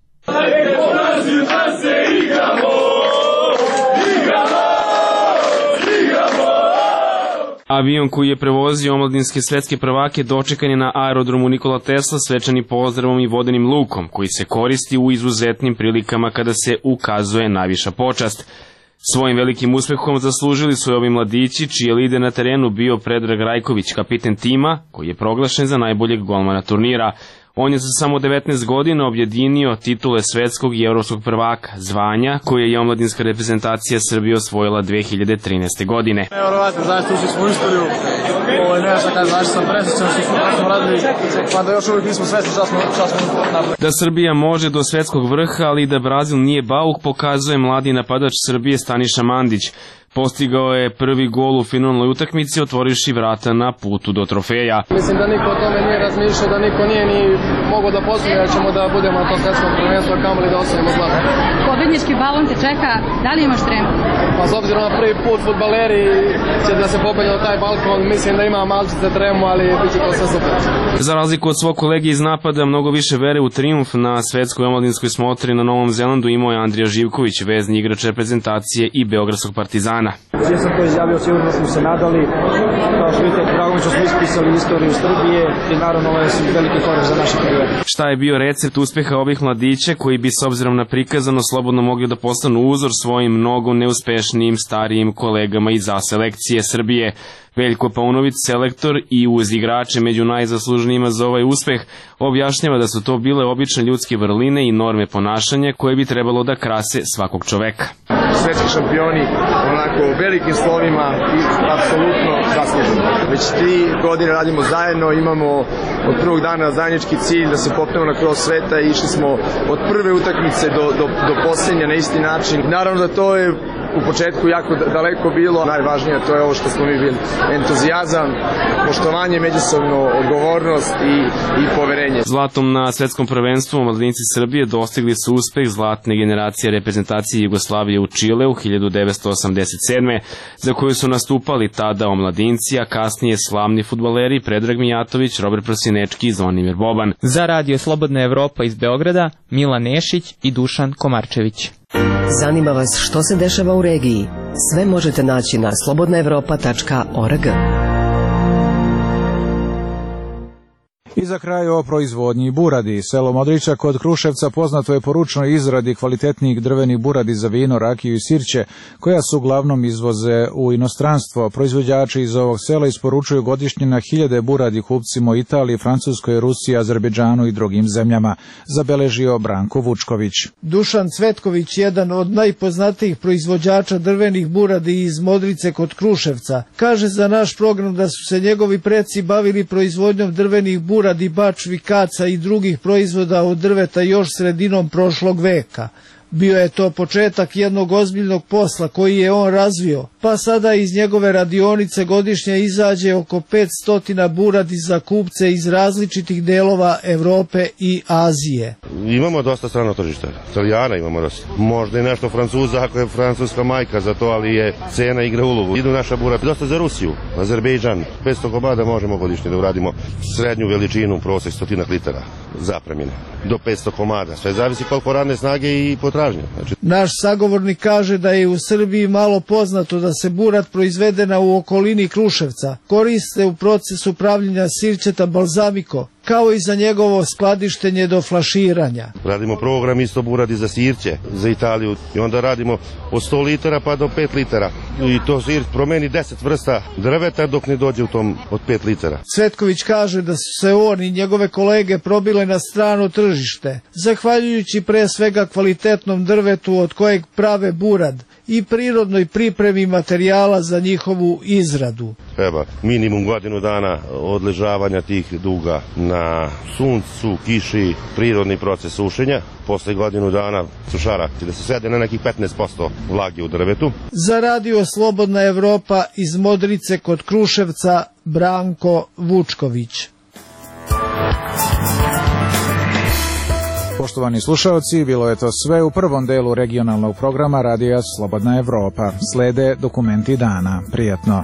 Speaker 16: Avion koji je prevozio omladinske svetske prvake dočekan je na aerodromu Nikola Tesla svečani pozdravom i vodenim lukom, koji se koristi u izuzetnim prilikama kada se ukazuje najviša počast. Svojim velikim uspehom zaslužili su ovi mladići, čiji je lider na terenu bio Predrag Rajković, kapiten tima, koji je proglašen za najboljeg golmana turnira. On je za samo devetnaest godina objedinio titule svetskog i evropskog prvaka, zvanja koje je omladinska reprezentacija Srbije osvojila dve hiljade trinaeste. godine.
Speaker 13: Nevjerovatno, zaista ušli smo u istoriju, ovo je nešto kada zašto sam presjećan što smo radili, pa da još uvijek nismo svesni šta smo, šta smo napravili.
Speaker 16: Da Srbija može do svetskog vrha, ali da Brazil nije bauk, pokazuje mladi napadač Srbije Staniša Mandić. Postigao je prvi gol u finalnoj utakmici, otvorivši vrata na putu do trofeja.
Speaker 13: Mislim da niko o tome nije razmišljao, da niko nije ni mogao da posluje, da ćemo da budemo na tom svetskom prvenstvu, a kamoli da osvojimo zlato.
Speaker 11: Pobednički balon te čeka, da li imaš tremu?
Speaker 13: Pa s obzirom na prvi put fudbaleri će da se popelje na taj balkon, mislim da ima malčice tremu, ali bit će to sve super.
Speaker 16: Za razliku od svog kolege iz napada, mnogo više vere u trijumf na svetskoj omladinskoj smotri na Novom Zelandu imao je Andrija Živković, vezni igrač reprezentacije i beogradskog Partizana.
Speaker 17: Svi sam to izjavio, sigurno smo se nadali. Kao što vidite, drago mi što smo ispisali istoriju Srbije i naravno ovo je veliki korak za naše karijere.
Speaker 16: Šta je bio recept uspeha ovih mladića koji bi s obzirom na prikazano slobodno mogli da postanu uzor svojim mnogo neuspešnijim starijim kolegama iz A selekcije Srbije? Veljko Paunović, selektor i uz igrače među najzaslužnijima za ovaj uspeh, objašnjava da su to bile obične ljudske vrline i norme ponašanja koje bi trebalo da krase svakog čoveka.
Speaker 10: Svetski šampioni, onako velikim slovima i apsolutno zasluženo. Već tri godine radimo zajedno, imamo od prvog dana zajednički cilj da se popnemo na krov sveta i išli smo od prve utakmice do, do, do posljednja na isti način. Naravno da to je u početku jako daleko bilo. Najvažnije to je ovo što smo mi bili. Entuzijazam, poštovanje, međusobno odgovornost i, i poverenje.
Speaker 16: Zlatom na svetskom prvenstvu omladinci Srbije dostigli su uspeh zlatne generacije reprezentacije Jugoslavije u Čileu hiljadu devetsto osamdeset sedme. za koju su nastupali tada omladinci, a kasnije slavni fudbaleri Predrag Mijatović, Robert Prosinečki i Zvonimir Boban.
Speaker 8: Za Radio Slobodna Evropa iz Beograda, Milan Nešić i Dušan Komarčević.
Speaker 15: Zanima vas što se dešava u regiji? Sve možete naći na slobodna evropa tačka org.
Speaker 1: I za kraj o proizvodnji buradi. Selo Modrića kod Kruševca poznato je po ručnoj izradi kvalitetnih drvenih buradi za vino, rakiju i sirće, koja su uglavnom izvoze u inostranstvo. Proizvođači iz ovog sela isporučuju godišnje na hiljade buradi kupcima u Italiji, Francuskoj, Rusiji, Azerbejdžanu i drugim zemljama, zabeležio Branko Vučković.
Speaker 18: Dušan Cvetković, jedan od najpoznatijih proizvođača drvenih buradi iz Modrice kod Kruševca, kaže za naš program da su se njegovi preci bavili proizvodnjom drvenih buradi radi bačvi, kaca i drugih proizvoda od drveta još sredinom prošlog veka. Bio je to početak jednog ozbiljnog posla koji je on razvio, pa sada iz njegove radionice godišnje izađe oko petsto buradi za kupce iz različitih delova Evrope i Azije.
Speaker 19: Imamo dosta strano tržište, Italijana imamo dosta. Možda i nešto Francuza ako je francuska majka za to, ali je cena igra ulogu. Idu naša buradi dosta za Rusiju, Azerbejdžan, petsto komada možemo godišnje da uradimo srednju veličinu, prosek stotinak litara zapremine, do petsto komada. Sve zavisi koliko radne snage i potražnje. Znači... Naš
Speaker 18: sagovornik kaže da je u Srbiji malo poznato da se burad proizvedena u okolini Kruševca koriste u procesu pravljenja sirćeta balzamiko, kao i za njegovo skladištenje do flaširanja.
Speaker 19: Radimo program isto buradi za sirće, za Italiju i onda radimo od sto litara pa do pet litara. I to sir promeni deset vrsta drveta dok ne dođe u tom od pet litara.
Speaker 18: Cvetković kaže da su se on i njegove kolege probile na strano tržište, zahvaljujući pre svega kvalitetnom drvetu od kojeg prave burad i prirodnoj pripremi materijala za njihovu izradu.
Speaker 19: Treba minimum godinu dana odležavanja tih duga na suncu, kiši, prirodni proces sušenja. Posle godinu dana sušara da se svede na nekih petnaest posto vlage u drvetu.
Speaker 18: Za Radio Slobodna Evropa iz Modrice kod Kruševca, Branko Vučković.
Speaker 1: Poštovani slušalci, bilo je to sve u prvom delu regionalnog programa Radija Slobodna Evropa. Slede dokumenti dana. Prijatno.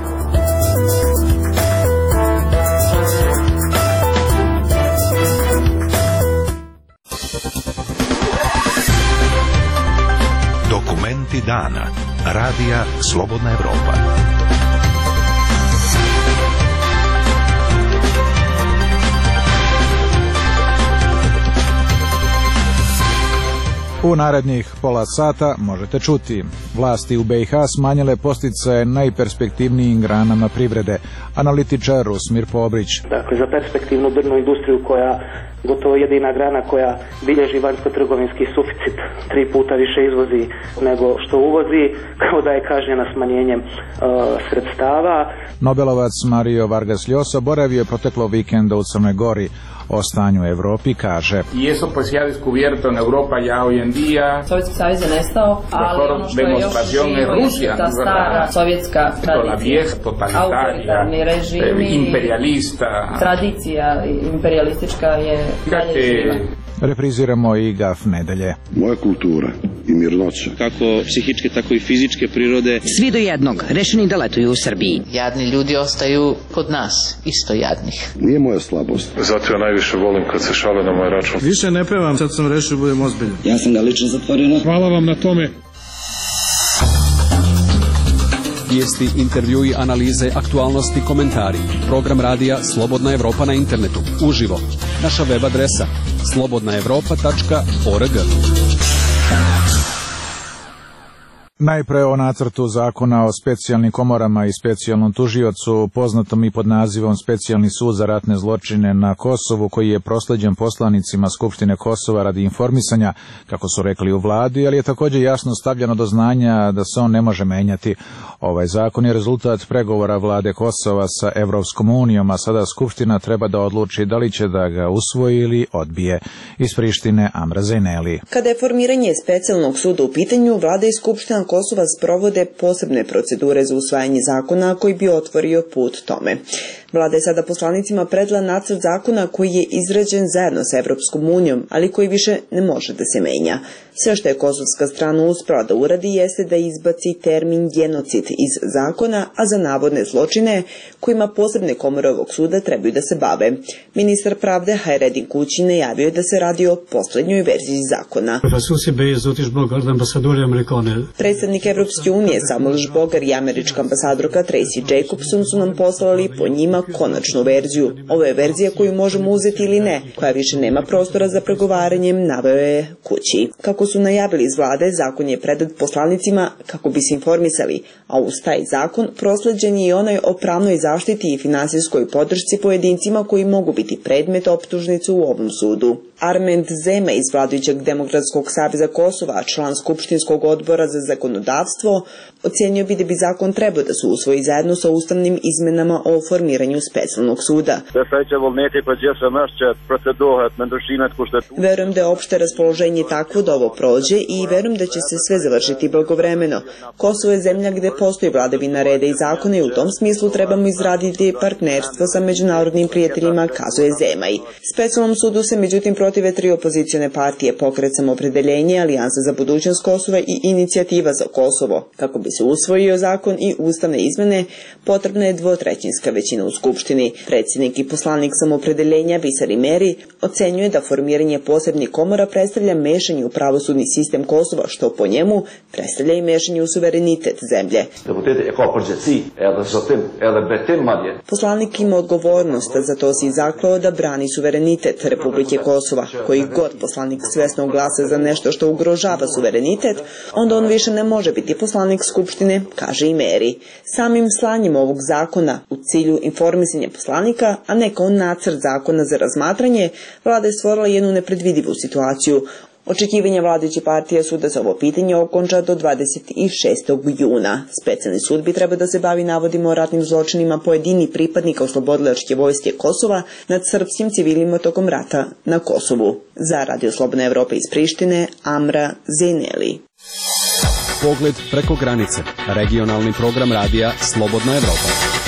Speaker 2: Dokumenti dana. Radija Slobodna Evropa.
Speaker 1: U narednih pola sata možete čuti: vlasti u be i ha smanjile podsticaje najperspektivnijim granama privrede. Analitičar Rusmir Pobrić.
Speaker 20: Dakle, za perspektivnu drvnu industriju koja gotovo jedina grana koja bilježi vanjsko-trgovinski suficit, tri puta više izvozi nego što uvozi, kao da je kažnjena smanjenjem uh, sredstava.
Speaker 1: Nobelovac Mario Vargas Llosa boravio je proteklo vikenda u Crnoj Gori. O stanju u Evropi kaže:
Speaker 5: I eso pues se ha descubierto en Europa ya hoy en día.
Speaker 6: Sovjetski savez je nestao, ali ono što je još živo je ta stara sovjetska tradicija, autoritarni režimi,
Speaker 5: imperialista,
Speaker 6: tradicija imperialistička je dalje živa.
Speaker 1: Repriziramo i gaf nedelje.
Speaker 21: Moja kultura i mirnoća,
Speaker 22: kako psihičke, tako i fizičke prirode.
Speaker 23: Svi do jednog, rešeni da letuju u Srbiji.
Speaker 25: Jadni ljudi ostaju kod nas, isto jadnih.
Speaker 21: Nije moja slabost.
Speaker 26: Zato ja najviše volim kad se šale na moj račun.
Speaker 27: Više ne pevam, sad sam rešio da budem ozbiljan.
Speaker 23: Ja sam ga lično zatvorio.
Speaker 27: Hvala vam na tome.
Speaker 4: Vijesti, intervjui, analize, aktualnosti, komentari. Program radija Slobodna Evropa na internetu. Uživo. Naša web adresa slobodna evropa tačka org.
Speaker 1: Najpre o nacrtu zakona o specijalnim komorama i specijalnom tužiocu, poznatom i pod nazivom Specijalni sud za ratne zločine na Kosovu, koji je prosleđen poslanicima Skupštine Kosova radi informisanja, kako su rekli u vladi, ali je također jasno stavljeno do znanja da se on ne može menjati. Ovaj zakon je rezultat pregovora vlade Kosova sa Evropskom unijom, a sada Skupština treba da odluči da li će da ga usvoji ili odbije. Iz Prištine Amra Zejneli.
Speaker 28: Kada je formiranje specijalnog suda u pitanju, vlada i Skupština Kosova sprovode posebne procedure za usvajanje zakona koji bi otvorio put tome. Vlada je sada poslanicima predala nacrt zakona koji je izrađen zajedno sa Evropskom unijom, ali koji više ne može da se menja. Sve što je kosovska strana uspela da uradi jeste da izbaci termin genocid iz zakona, a za navodne zločine kojima posebne komore ovog suda trebaju da se bave. Ministar pravde Hajredin Kući najavio je da se radi o poslednjoj verziji zakona. Predstavnik Evropske unije Samuel Žbogar i američka ambasadorka Tracy Jacobson su nam poslali po njima konačnu verziju. Ovo je verzija koju možemo uzeti ili ne, koja više nema prostora za pregovaranjem, naveo je Kući. Kako su najavili iz vlade, zakon je predat poslanicima kako bi se informisali, a uz taj zakon prosleđen je i onaj o pravnoj zaštiti i finansijskoj podršci pojedincima koji mogu biti predmet optužnice u ovom sudu. Armend Zema iz vladajućeg Demokratskog saveza Kosova, član Skupštinskog odbora za zakonodavstvo, ocenio bi da bi zakon trebao da se usvoji zajedno sa ustavnim izmenama o formiranju specijalnog suda. Verujem da je opšte raspoloženje takvo da ovo prođe i verujem da će se sve završiti blagovremeno. Kosovo je zemlja gde postoji vladavina reda i zakona i u tom smislu trebamo izraditi partnerstvo sa međunarodnim prijateljima, kazuje Zemaj. Specijalnom sudu se međutim protiv protive tri opozicione partije, Pokret Samoopredeljenje, Alijansa za budućnost Kosova i Inicijativa za Kosovo. Kako bi se usvojio zakon i ustavne izmene, potrebna je dvotrećinska većina u Skupštini. Predsjednik i poslanik Samoopredeljenja Bisar Imeri ocenjuje da formiranje posebnih komora predstavlja mešanje u pravosudni sistem Kosova, što po njemu predstavlja i mešanje u suverenitet zemlje. Poslanik ima odgovornost, zato si zaklao da brani suverenitet Republike Kosova. Koji god poslanik svesno glasa za nešto što ugrožava suverenitet, onda on više ne može biti poslanik Skupštine, kaže Imeri. Samim slanjem ovog zakona u cilju informisanja poslanika, a ne kao nacrt zakona za razmatranje, vlada je stvorila jednu nepredvidivu situaciju. Očekivanja vladajuće partije su da se ovo pitanje okonča do dvadeset šestog juna. Specijalni sud bi trebao da se bavi navodima o ratnim zločinima pojedinih pripadnika oslobodilačke vojske Kosova nad srpskim civilima tokom rata na Kosovu. Za Radio Slobodna Evropa iz Prištine, Amra Zeneli.
Speaker 4: Pogled preko granice. Regionalni program radija Slobodna Evropa.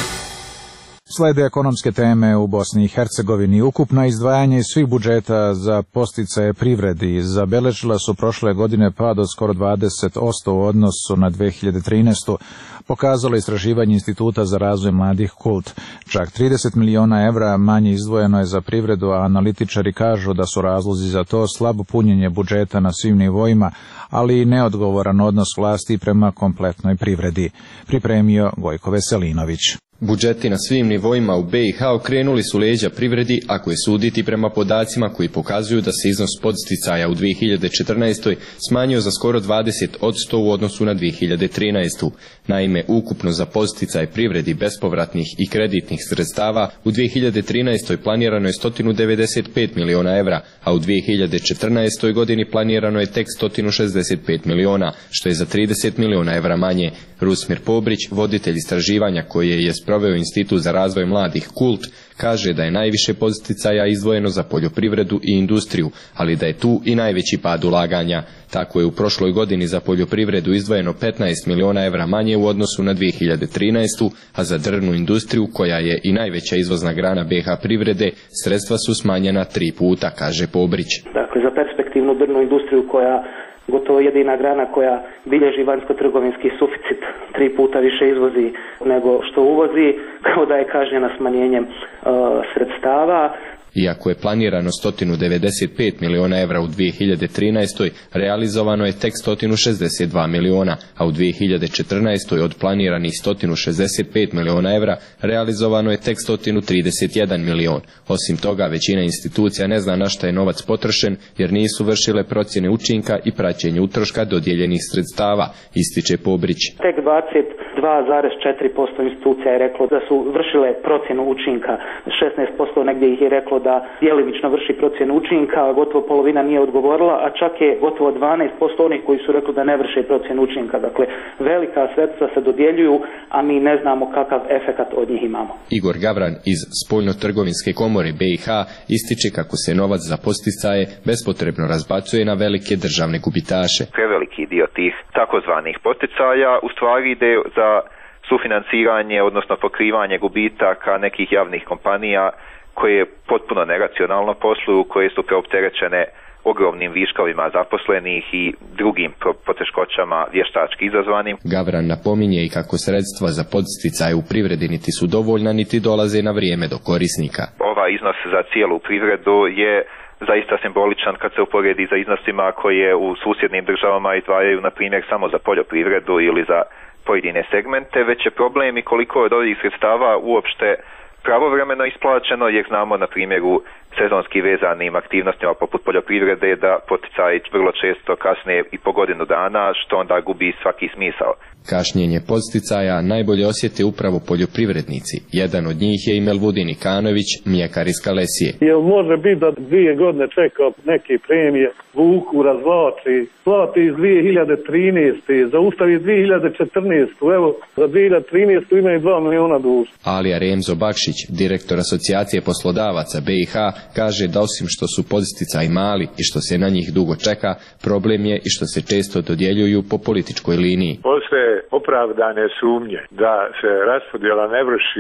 Speaker 1: Slede ekonomske teme u Bosni i Hercegovini. Ukupna izdvajanja iz svih budžeta za podsticaje privredi zabeležila su prošle godine pad od skoro dvadeset posto u odnosu na dve hiljade trinaestu. Pokazalo istraživanje Instituta za razvoj mladih Kult. Čak trideset miliona evra manje izdvojeno je za privredu, a analitičari kažu da su razlozi za to slabo punjenje budžeta na svim nivoima, ali i neodgovoran odnos vlasti prema kompletnoj privredi. Pripremio Gojko Veselinović.
Speaker 3: Budžeti na svim nivoima u be i ha okrenuli su leđa privredi, ako je suditi prema podacima koji pokazuju da se iznos podsticaja u dve hiljade četrnaestoj smanjio za skoro dvadeset posto u odnosu na dve hiljade trinaestu. Naime, ukupno za podsticaj privredi bespovratnih i kreditnih sredstava u dve hiljade trinaestoj planirano je sto devedeset pet miliona evra, a u dve hiljade četrnaestoj godini planirano je tek sto šezdeset pet miliona, što je za trideset miliona evra manje. Rusmir Pobrić, voditelj istraživanja koje je sproveo Institut za razvoj mladih Kult, kaže da je najviše podsticaja izdvojeno za poljoprivredu i industriju, ali da je tu i najveći pad ulaganja. Tako je u prošloj godini za poljoprivredu izdvojeno petnaest miliona evra manje u odnosu na dve hiljade trinaestu, a za drvnu industriju, koja je i najveća izvozna grana be ha privrede, sredstva su smanjena tri puta, kaže Pobrić.
Speaker 20: Dakle, za perspektivnu drvnu industriju koja gotovo jedina grana koja bilježi vanjsko-trgovinski suficit, tri puta više izvozi nego što uvozi, kao da je kažnjena smanjenjem uh, sredstava.
Speaker 3: Iako je planirano sto devedeset pet miliona evra u dve hiljade trinaestoj, realizovano je tek sto šezdeset dva miliona, a u dve hiljade četrnaestoj od planiranih sto šezdeset pet miliona evra realizovano je tek sto trideset jedan milion. Osim toga, većina institucija ne zna na šta je novac potrošen, jer nisu vršile procjene učinka i praćenje utroška dodijeljenih sredstava, ističe Pobrić.
Speaker 20: Tek dvadeset dva zarez četiri posto institucija je reklo da su vršile procjenu učinka, šesnaest posto negdje ih je reklo da djelimično vrši procjenu učinka, a gotovo polovina nije odgovorila, a čak je gotovo dvanaest posto onih koji su rekli da ne vrše procjenu učinka. Dakle, velika sredstva se dodjeljuju, a mi ne znamo kakav efekat od njih imamo.
Speaker 3: Igor Gavran iz Spoljno-trgovinske komore be i ha ističe kako se novac za podsticaje bespotrebno razbacuje na velike državne gubitaše.
Speaker 7: Preveliki dio tih takozvanih podsticaja u stvari ide za sufinanciranje, odnosno pokrivanje gubitaka nekih javnih kompanija koje potpuno neracionalno posluju, koje su preopterećene ogromnim viškovima zaposlenih i drugim poteškoćama vještački izazvanim.
Speaker 3: Gavran napominje i kako sredstva za podsticaje u privredi niti su dovoljna, niti dolaze na vrijeme do korisnika.
Speaker 7: Ovaj iznos za cijelu privredu je zaista simboličan kad se uporedi za iznosima koje u susjednim državama izdvajaju, na primjer, samo za poljoprivredu ili za pojedine segmente, već je problem i koliko od ovih sredstava uopšte pravovremeno isplaćeno, jer znamo na primjer u sezonski vezanim aktivnostima poput poljoprivrede da poticaji vrlo često kasne i po godinu dana, što onda gubi svaki smisao.
Speaker 3: Kašnjenje podsticaja najbolje osjete upravo poljoprivrednici. Jedan od njih je i Melvudin Ikanović, mljekar iz Kalesije.
Speaker 9: Jel može biti da dvije godine čeka neke premije, vuku, razvlači, plati iz dve hiljade trinaeste, zaustavi dve hiljade četrnaeste, evo za dve hiljade trinaestu imaju dva miliona duša.
Speaker 3: Alija Remzo Bakšić, direktor asocijacije poslodavaca be i ha, kaže da osim što su podsticaji mali i što se na njih dugo čeka, problem je i što se često dodjeljuju po političkoj liniji.
Speaker 11: Postoje opravdane sumnje da se raspodjela ne vrši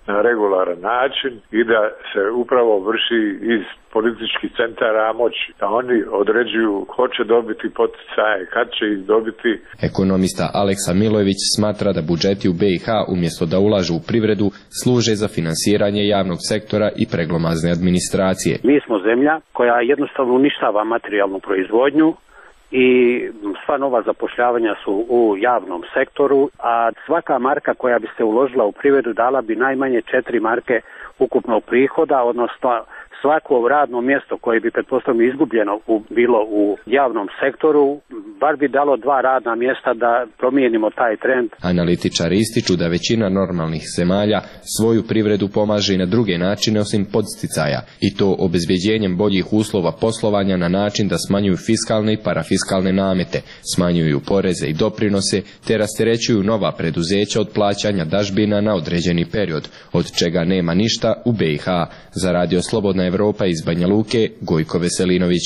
Speaker 10: na regularan način i da se upravo vrši iz političkih centara moći, da oni određuju ko će dobiti poticaje, kad će ih dobiti.
Speaker 3: Ekonomista Aleksa Milojević smatra da budžeti u B i H umjesto da ulažu u privredu služe za finansiranje javnog sektora i preglomazne administracije.
Speaker 11: Mi smo zemlja koja jednostavno uništava materijalnu proizvodnju i sva nova zapošljavanja su u javnom sektoru, a svaka marka koja bi se uložila u privredu dala bi najmanje četiri marke ukupnog prihoda, odnosno svako radno mjesto koje bi pretpostavljeno izgubljeno u, bilo u javnom sektoru, bar bi dalo dva radna mjesta da promijenimo taj trend.
Speaker 3: Analitičari ističu da većina normalnih zemalja svoju privredu pomaže i na druge načine osim podsticaja, i to obezbeđenjem boljih uslova poslovanja na način da smanjuju fiskalne i parafiskalne namete, smanjuju poreze i doprinose, te rasterećuju nova preduzeća od plaćanja dažbina na određeni period, od čega nema ništa u B i H. Za Radio Slobodna Evropa iz Banja Luke, Gojko Veselinović.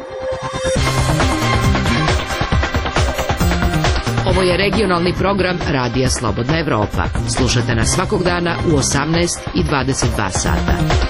Speaker 12: Ovo je regionalni program Radija Slobodna Evropa. Slušate nas svakog dana u osamnaest i dvadeset dva sata.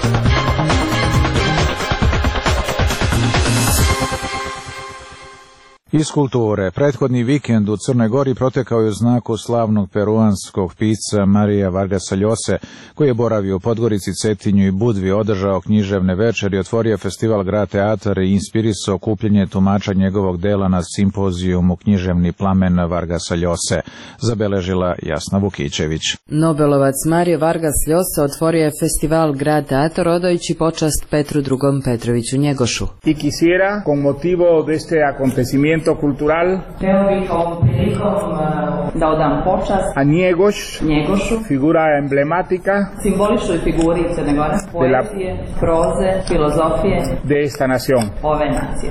Speaker 1: Iz kulture. Prethodni vikend u Crnoj Gori protekao je u znaku slavnog peruanskog pisca Marija Vargasa Ljose, koji je boravio u Podgorici, Cetinju i Budvi, održao književne večeri, otvorio festival Grad teatar i inspirisao okupljanje tumača njegovog dela na simpozijumu Književni plamen Vargasa Ljose, zabeležila Jasna Vukićević.
Speaker 13: Nobelovac Mario Vargas Llosa otvorio je festival Grad teatar odajući počast Petru drugom Petroviću Njegošu.
Speaker 5: I quisiera, con motivo de este acontecimiento cultural,
Speaker 6: da odam počast
Speaker 5: a Njegoš,
Speaker 6: Njegošu,
Speaker 5: figura emblemática,
Speaker 6: simboličnoj figuri Crne Gore, poezije, proze, filozofije
Speaker 5: de esta nación.
Speaker 6: Ove nacije.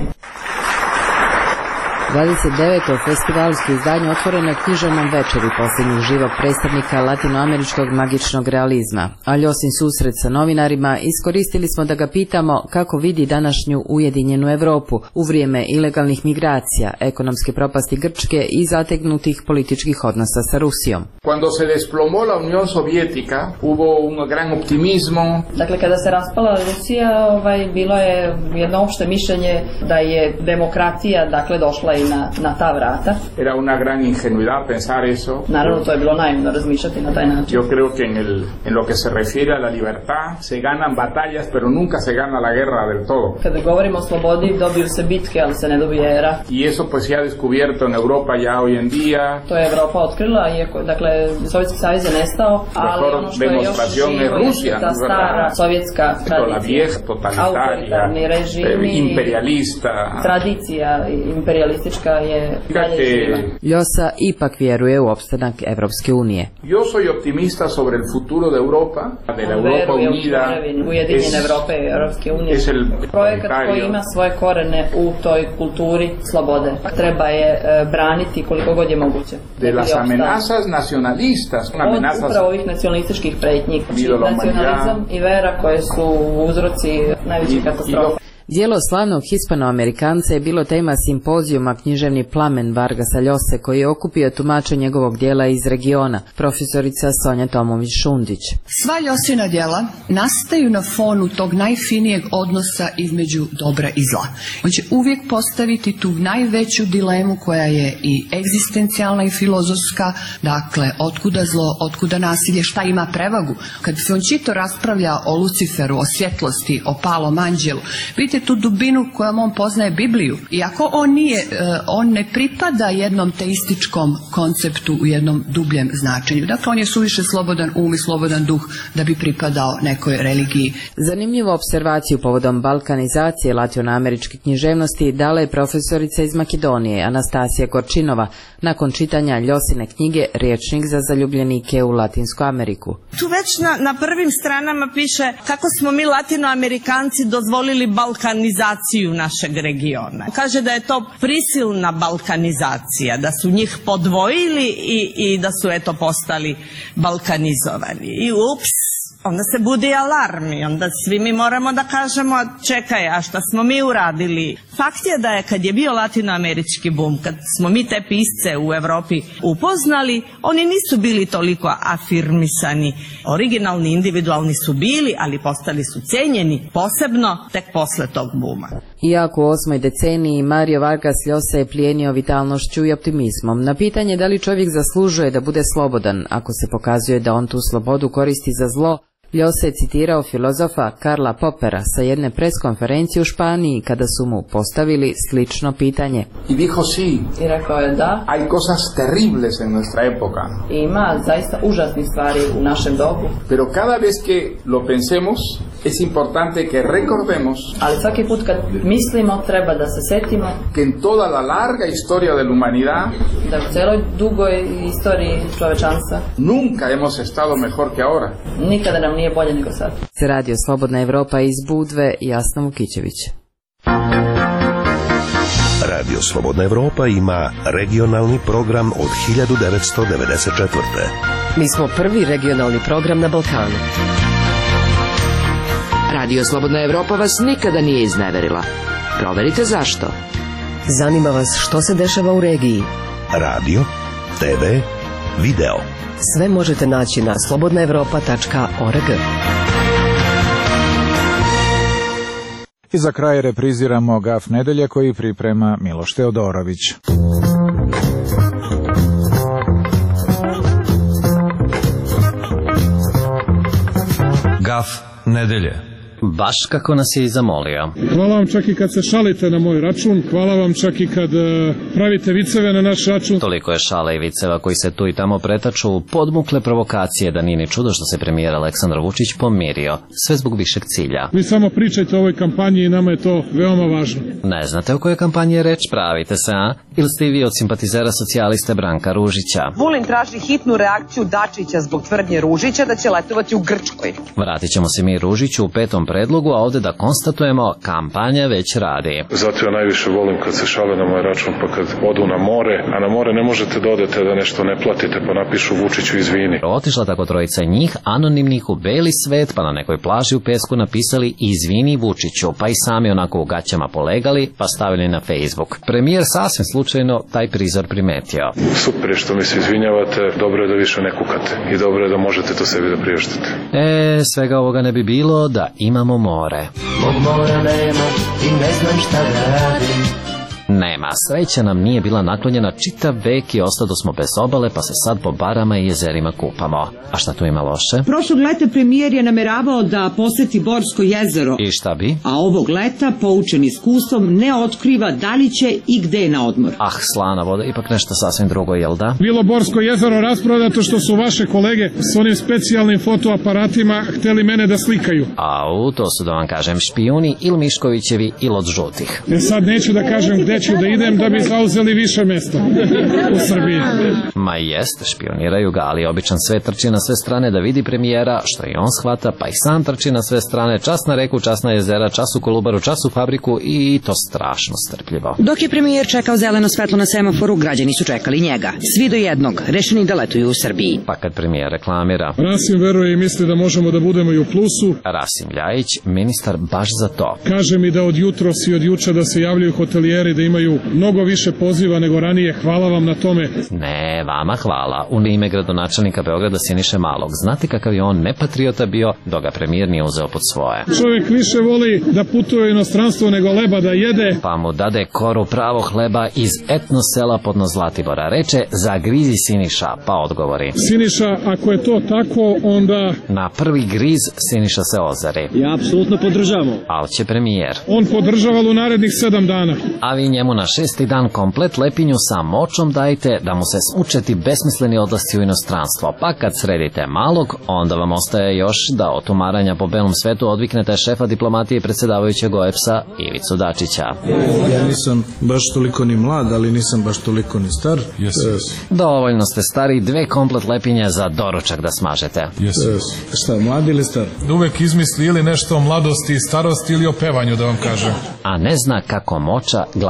Speaker 13: dvadeset deveto festivalsko izdanje otvoreno je književnom večeri posljednjeg živog predstavnika latinoameričkog magičnog realizma, a Ljosin susret sa novinarima iskoristili smo da ga pitamo kako vidi današnju ujedinjenu Europu u vrijeme ilegalnih migracija, ekonomske propasti Grčke i zategnutih političkih odnosa sa Rusijom.
Speaker 5: Cuando se desplomó la Unión Soviética, hubo un gran optimismo.
Speaker 6: Dakle, kada se raspala Rusija, ovaj, bilo je jedno opšte mišljenje da je demokratija, dakle, došla i na, na ta vrata.
Speaker 5: Era una gran ingenuidad pensar eso.
Speaker 6: Naravno, to je bilo naivno razmišljati na taj način.
Speaker 5: Yo creo que en, el, en lo que se refiere a la libertad se ganan batallas, pero nunca se gana la guerra del todo.
Speaker 6: Kada govorimo o slobodi, dobiju se bitke, ali se ne dobije era.
Speaker 5: Y eso pues se ha descubierto en Europa ya hoy en día.
Speaker 6: To je Evropa otkrila, iako, dakle, Sovjetski savez je nestao, ali ono što je još živo je ta stara sovjetska tradicija, autoritarni režimi,
Speaker 5: imperialista,
Speaker 6: tradicija imperialistička je dalje živa.
Speaker 13: Llosa ipak vjeruje u opstanak Evropske unije.
Speaker 5: Yo soy optimista sobre el futuro de Europa, de la Europa unida.
Speaker 6: Ujedinjene Evrope i Evropske unije. Projekat koji ima svoje korene u toj kulturi slobode. Treba je e, braniti koliko god je moguće.
Speaker 5: De las amenazas nacionalistas,
Speaker 6: amenazas. Od upravo ovih nacionalističkih pretnji, nacionalizam i vera koje su uzroci najvećih katastrofa.
Speaker 13: Dijelo slavnog Hispanoamerikanca je bilo tema simpozijuma Književni plamen Vargasa Ljose, koji je okupio tumača njegovog dijela iz regiona, profesorica Sonja Tomović-Šundić.
Speaker 14: Sva Ljosina djela nastaju na fonu tog najfinijeg odnosa između dobra i zla. On će uvijek postaviti tu najveću dilemu koja je i egzistencijalna i filozofska, dakle, otkuda zlo, otkuda nasilje, šta ima prevagu. Kad Fončito raspravlja o Luciferu, o svjetlosti, o palom anđelu, vidite tu dubinu kojom on poznaje Bibliju. Iako on nije, on ne pripada jednom teističkom konceptu u jednom dubljem značenju. Dakle, on je suviše slobodan um i slobodan duh da bi pripadao nekoj religiji.
Speaker 13: Zanimljivu observaciju povodom balkanizacije latinoameričke književnosti dala je profesorica iz Makedonije, Anastasija Gorčinova, nakon čitanja Ljosine knjige Riječnik za zaljubljenike u Latinsku Ameriku.
Speaker 16: Tu već na, na prvim stranama piše kako smo mi Latinoamerikanci dozvolili balkanizaciju našeg regiona. Kaže da je to prisilna balkanizacija, da su njih podvojili i, i da su eto postali balkanizovani. I ups, onda se budi alarm i onda svi mi moramo da kažemo čekaj, a šta smo mi uradili? Fakt je da je kad je bio latinoamerički bum, kad smo mi te pisce u Evropi upoznali, oni nisu bili toliko afirmisani. Originalni, individualni su bili, ali postali su cenjeni, posebno tek posle tog buma.
Speaker 13: Iako u osmoj deceniji Mario Vargas Llosa je plijenio vitalnošću i optimizmom. Na pitanje da li čovjek zaslužuje da bude slobodan, ako se pokazuje da on tu slobodu koristi za zlo, Llosa je citirao filozofa Karla Popera sa jedne preskonferencije u Španiji kada su mu postavili slično pitanje.
Speaker 5: I dijo sí.
Speaker 6: I rekao je da.
Speaker 5: Hay cosas terribles en nuestra época.
Speaker 6: Ima zaista užasnih stvari u našem dobu.
Speaker 5: Pero cada vez que lo pensemos, es importante que recordemos.
Speaker 6: Ali svaki put kad mislimo treba da se setimo.
Speaker 5: Que en toda la larga historia de la humanidad.
Speaker 6: Da u celoj dugoj istoriji čovečanstva.
Speaker 5: Nunca hemos estado mejor que ahora.
Speaker 6: Nikada nam nije bolje nego sad.
Speaker 13: Se radio Slobodna Evropa iz Budve, Jasna Vukićević.
Speaker 2: Radio Slobodna Evropa ima regionalni program od hiljadu devetsto devedeset četvrte.
Speaker 8: Mi smo prvi regionalni program na Balkanu.
Speaker 12: Radio Slobodna Evropa vas nikada nije izneverila. Proverite zašto.
Speaker 8: Zanima vas što se dešava u regiji.
Speaker 2: Radio, te ve, video.
Speaker 8: Sve možete naći na slobodna evropa tačka org.
Speaker 1: I za kraj repriziramo Gaf nedelje koji priprema Miloš Teodorović.
Speaker 15: Gaf nedelje. Baš kako nas je i zamolio.
Speaker 27: Hvala vam čak i kad se šalite na moj račun, hvala vam čak i kad uh, pravite viceve na naš račun.
Speaker 15: Toliko je šala i viceva koji se tu i tamo pretaču u podmukle provokacije da nije ni čudo što se premijer Aleksandar Vučić pomirio, sve zbog višeg cilja.
Speaker 27: Vi samo pričajte o ovoj kampanji i nama je to veoma važno.
Speaker 15: Ne znate o kojoj kampanji je reč, pravite se, a? Ili ste i vi od simpatizera socijaliste Branka Ružića?
Speaker 17: Vulin traži hitnu reakciju Dačića zbog tvrdnje Ružića da će letovati u Grčkoj.
Speaker 15: Vratit ćemo se mi Ružiću u petom predlogu, a ovde da konstatujemo, kampanja već radi.
Speaker 26: Zato ja najviše volim kad se šale na moj račun, pa kad odu na more, a na more ne možete da odete da nešto ne platite, pa napišu Vučiću izvini.
Speaker 15: Otišla tako trojica njih, anonimnih u beli svet, pa na nekoj plaži u pesku napisali izvini Vučiću, pa i sami onako u gaćama polegali, pa stavili na Facebook. Premijer sasvim slučajno taj prizor primetio.
Speaker 26: Super je što mi se izvinjavate, dobro je da više ne kukate i dobro je da možete to sebi da priuštite.
Speaker 15: E, svega ovoga ne bi bilo da imamo more.
Speaker 18: Mog mora nema i ne znam šta da radim.
Speaker 15: Nema, sreća nam nije bila naklonjena čitav vek i ostado smo bez obale, pa se sad po barama i jezerima kupamo. A šta tu ima loše?
Speaker 19: Prošlog leta premijer je nameravao da poseti Borsko jezero.
Speaker 15: I šta bi?
Speaker 19: A ovog leta, poučen iskustvom, ne otkriva da li će i gde je na odmor.
Speaker 15: Ah, slana voda, ipak nešto sasvim drugo, jel da?
Speaker 27: Bilo Borsko jezero rasprodato što su vaše kolege s onim specijalnim fotoaparatima hteli mene da slikaju.
Speaker 15: Au, to su da vam kažem špijuni ili Miškovićevi ili od žutih.
Speaker 27: E sad neću da kažem gde ću da idem da bi zauzeli više mesta u Srbiji.
Speaker 15: Ma jeste, špioniraju ga, ali običan sve trči na sve strane da vidi premijera, što i on shvata, pa i sam trči na sve strane, čas na reku, čas na jezera, čas u Kolubaru, čas u fabriku i to strašno strpljivo.
Speaker 8: Dok je premijer čekao zeleno svetlo na semaforu, građani su čekali njega. Svi do jednog, rešeni da letuju u Srbiji.
Speaker 15: Pa kad premijer reklamira.
Speaker 27: Rasim veruje i misli da možemo da budemo i u plusu.
Speaker 15: Rasim Ljajić, ministar baš za to.
Speaker 27: Kaže mi da od jutros i od juče da se javljaju hotelijeri, da imaju mnogo više poziva nego ranije. Hvala vam na tome.
Speaker 15: Ne, vama hvala. U ime gradonačelnika Beograda Siniše Malog. Znate kakav je on nepatriota bio, dok ga premijer nije uzeo pod svoje.
Speaker 27: Čovjek više voli da putuje u inostranstvo nego leba da jede.
Speaker 15: Pa mu dade koru pravo hleba iz etno sela podno Zlatibora. Reče, zagrizi Siniša, pa odgovori.
Speaker 27: Siniša, ako je to tako, onda...
Speaker 15: Na prvi griz Siniša se ozari.
Speaker 27: Ja apsolutno podržavamo.
Speaker 15: Al će premijer.
Speaker 27: On podržava u narednih sedam dana.
Speaker 15: A vi njemu na šesti dan komplet lepinju sa močom dajte da mu se smučeti besmisleni odlasci u inostranstvo. Pa kad sredite malog, onda vam ostaje još da od tumaranja po belom svetu odviknete šefa diplomatije i predsjedavajućeg O E P S-a Ivicu Dačića.
Speaker 27: Ja nisam baš toliko ni mlad, ali nisam baš toliko ni star. Yes. Yes.
Speaker 15: Dovoljno ste stari, dve komplet lepinje za doručak da smažete.
Speaker 27: Yes. Yes. Šta, mlad ili star? Uvek izmisli ili nešto o mladosti i starosti ili o pevanju, da vam kažem.
Speaker 15: A ne zna kako moča glasne žice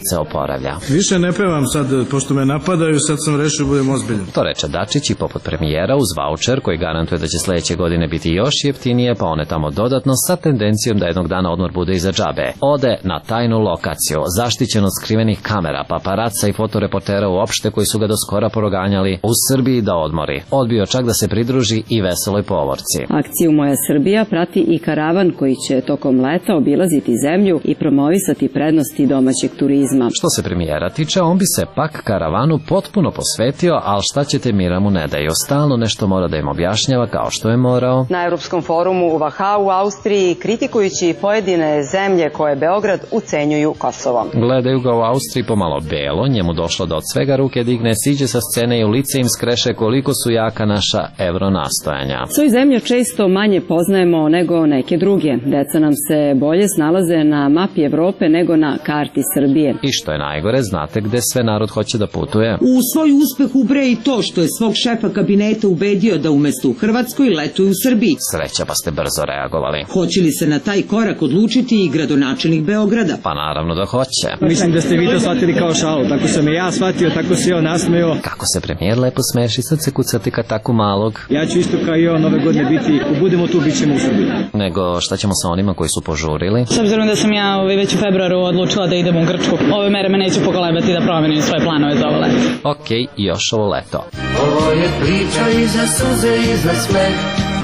Speaker 15: lice oporavlja.
Speaker 4: Više ne pevam sad, pošto me napadaju, sad sam rešio budem ozbiljan.
Speaker 15: To reče Dačić i poput premijera uz vaučer koji garantuje da će sledeće godine biti još jeftinije, pa one tamo dodatno sa tendencijom da jednog dana odmor bude iza džabe. Ode na tajnu lokaciju, zaštićen od skrivenih kamera, paparaca i fotoreportera uopšte koji su ga do skora proganjali u Srbiji da odmori. Odbio čak da se pridruži i veseloj povorci.
Speaker 20: Akciju Moja Srbija prati i karavan koji će tokom leta obilaziti zemlju i promovisati prednosti domaćeg turizma.
Speaker 15: Što se premijera tiče, on bi se pak karavanu potpuno posvetio, ali šta ćete mira mu ne daju. Stalno nešto mora da im objašnjava kao što je morao.
Speaker 17: Na Europskom forumu u Wachau u Austriji, kritikujući pojedine zemlje koje Beograd ucenjuju Kosovom.
Speaker 15: Gledaju ga u Austriji pomalo belo, njemu došlo da od svega ruke digne, siđe sa scene i u lice im skreše koliko su jaka naša evro nastojanja.
Speaker 20: Svoju zemlju često manje poznajemo nego neke druge. Deca nam se bolje snalaze na mapi Evrope nego na karti Srbije.
Speaker 15: I što je najgore, znate gde sve narod hoće da putuje?
Speaker 19: U svoj uspeh ubreji to što je svog šefa kabineta ubedio da umesto u Hrvatskoj letuje u Srbiji.
Speaker 15: Sreća pa ste brzo reagovali.
Speaker 19: Hoće li se na taj korak odlučiti i gradonačelnik Beograda?
Speaker 15: Pa naravno da hoće.
Speaker 21: Mislim da ste vi to shvatili kao šalu. Tako sam i ja shvatio, tako se on nasmeo.
Speaker 15: Kako se premijer lepo smeši, srce kucati kad tako malog.
Speaker 21: Ja ću isto kao i on ove godine biti, budemo tu, bit ćemo u Srbiji.
Speaker 15: Nego šta ćemo sa onima koji su požurili?
Speaker 22: S obzirom da sam ja već u februaru odlučila da idem u Grčku, ove mere me neću pokolebati da promenim svoje planove za ovo leto.
Speaker 15: Ok, još ovo leto.
Speaker 18: Ovo je priča i za suze i za smeh.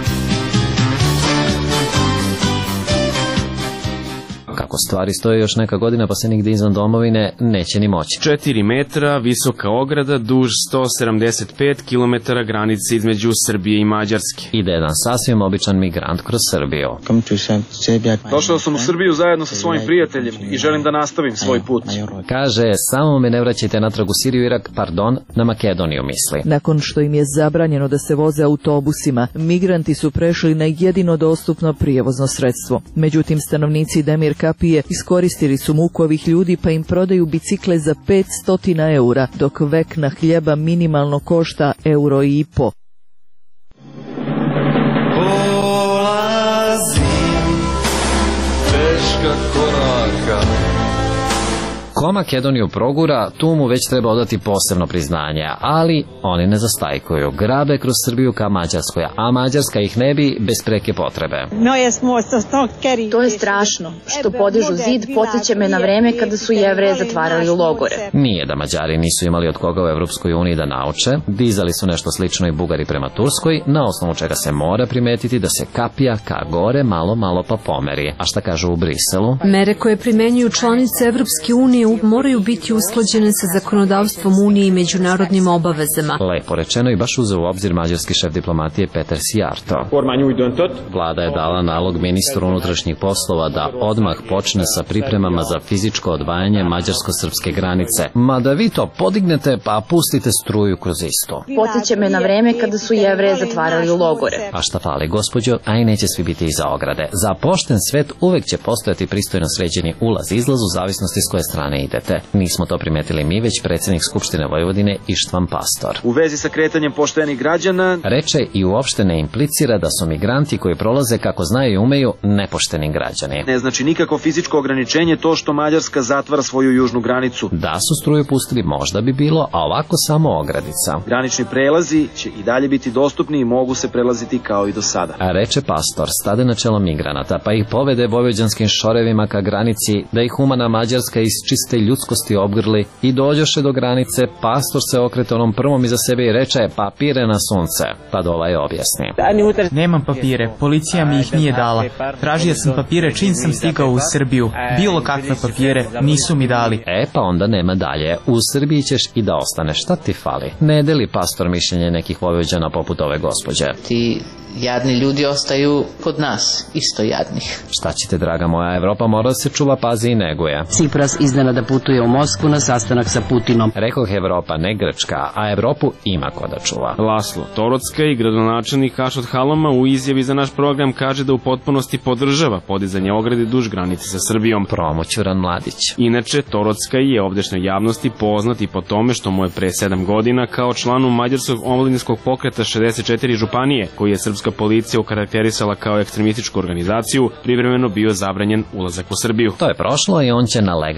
Speaker 15: Kako stvari stoje još neka godina pa se nigde izvan domovine neće ni moći.
Speaker 23: četiri metra, visoka ograda, duž sto sedamdeset pet kilometara granice između Srbije i Mađarske.
Speaker 15: Ide jedan sasvim običan migrant kroz Srbiju.
Speaker 24: Došao sam u Srbiju zajedno sa svojim prijateljem i želim da nastavim svoj put.
Speaker 15: Kaže, samo me ne vraćajte natrag u Siriju, Irak, pardon, na Makedoniju misli.
Speaker 25: Nakon što im je zabranjeno da se voze autobusima, migranti su prešli na jedino dostupno prijevozno sredstvo. Međutim, stanovnici Demir Kapije iskoristili su muku ovih ljudi pa im prodaju bicikle za petsto eura, dok vekna hljeba minimalno košta euro i po.
Speaker 18: Polazim teška koraka.
Speaker 15: Ko Makedoniju progura, tu mu već treba odati posebno priznanje, ali oni ne zastajkuju. Grabe kroz Srbiju ka Mađarskoj, a Mađarska ih ne bi bez preke potrebe.
Speaker 28: To je strašno. Što podižu zid, podsjeća me na vreme kada su Jevreje zatvarali u logore.
Speaker 15: Nije da Mađari nisu imali od koga u Evropskoj uniji da nauče, dizali su nešto slično i Bugari prema Turskoj, na osnovu čega se mora primetiti da se kapija ka gore malo malo pa pomeri. A šta kažu u Briselu?
Speaker 29: Mere koje primenjuju članice Evropske unije moraju biti usklađene sa zakonodavstvom Unije i međunarodnim obavezama.
Speaker 15: Lepo rečeno i baš uzeo u obzir mađarski šef diplomatije Peter Sijarto. Vlada je dala nalog ministru unutrašnjih poslova da odmah počne sa pripremama za fizičko odvajanje mađarsko-srpske granice. Ma da vi to podignete pa pustite struju kroz isto.
Speaker 28: Podsjeća me na vreme kada su Jevreje zatvarali u logore.
Speaker 15: A šta fali, gospođo, a i neće svi biti iza ograde. Za pošten svet uvek će postojati pristojno sređeni ulaz-izlaz u zavisnosti s koje strane idete. Nismo to primetili mi, već predsjednik Skupštine Vojvodine Ištvan Pastor.
Speaker 24: U vezi sa kretanjem poštenih građana,
Speaker 15: reče i uopšte ne implicira da su migranti koji prolaze kako znaju i umeju nepošteni građani.
Speaker 24: Ne znači nikako fizičko ograničenje to što Mađarska zatvara svoju južnu granicu.
Speaker 15: Da su struju pustili možda bi bilo, a ovako samo ogradica.
Speaker 24: Granični prelazi će i dalje biti dostupni i mogu se prelaziti kao i do sada.
Speaker 15: A reče Pastor, stade na čelo migranata pa ih povede vojvođanskim šorevima ka granici, da ih humana Mađarska iz čiste ljudskosti obgrli i dođoše do granice. Pastor se okrete onom prvom iza sebe i reče papire na sunce, pa da ovaj objasni.
Speaker 30: Nemam papire, policija mi ih nije dala. Tražio sam papire čim sam stigao u Srbiju. Bilo kakve papire nisu mi dali.
Speaker 15: E pa onda nema dalje. U Srbiji ćeš i da ostaneš. Šta ti fali? Ne deli Pastor mišljenje nekih vojvođana poput ove gospođe.
Speaker 31: Ti jadni ljudi ostaju kod nas, isto jadnih.
Speaker 15: Šta ćete, draga moja, Evropa mora se čuva, pazi i neguje.
Speaker 25: Cipras iznenada putuje u Moskvu na sastanak sa Putinom.
Speaker 15: Rekoh Evropa, ne Grčka, a Evropu ima ko da čuva.
Speaker 23: Laslo Torocka i gradonačelnik Hašot Halama u izjavi za naš program kaže da u potpunosti podržava podizanje ograde duž granice sa Srbijom.
Speaker 15: Promoćuran mladić.
Speaker 23: Inače, Torocka je ovdešnjoj javnosti poznat i po tome što mu je pre sedam godina kao članu mađarskog omladinskog pokreta šezdeset četiri županije, koji je srpska policija okarakterisala kao ekstremističku organizaciju, privremeno bio zabranjen ulazak u Srbiju.
Speaker 15: To je prošlo i on će na legalni prelaz.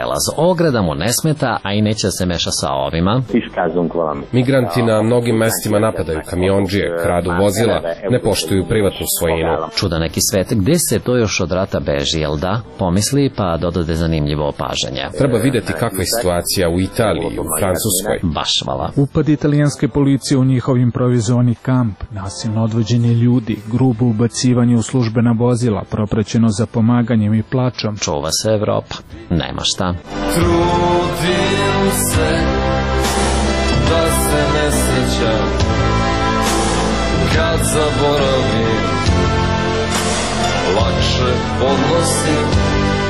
Speaker 15: prelaz. Ograda mu ne smeta, a i neće se meša sa ovima.
Speaker 3: Migranti na mnogim mestima napadaju kamionđije, kradu vozila, ne poštuju privatnu svojinu.
Speaker 15: Čuda neki svet, gde se to još od rata beži, jel da? Pomisli pa dodade zanimljivo opažanje.
Speaker 3: Treba videti kakva je situacija u Italiji i u Francuskoj.
Speaker 15: Baš vala.
Speaker 5: Upad italijanske policije u njihov improvizovani kamp, nasilno odvođenje ljudi, grubo ubacivanje u službena vozila, propraćeno za pomaganjem i plačom.
Speaker 15: Čuva se Evropa. Nema šta.
Speaker 6: Trudim se da se ne sjećam kad zaboravim, lakše podnosim.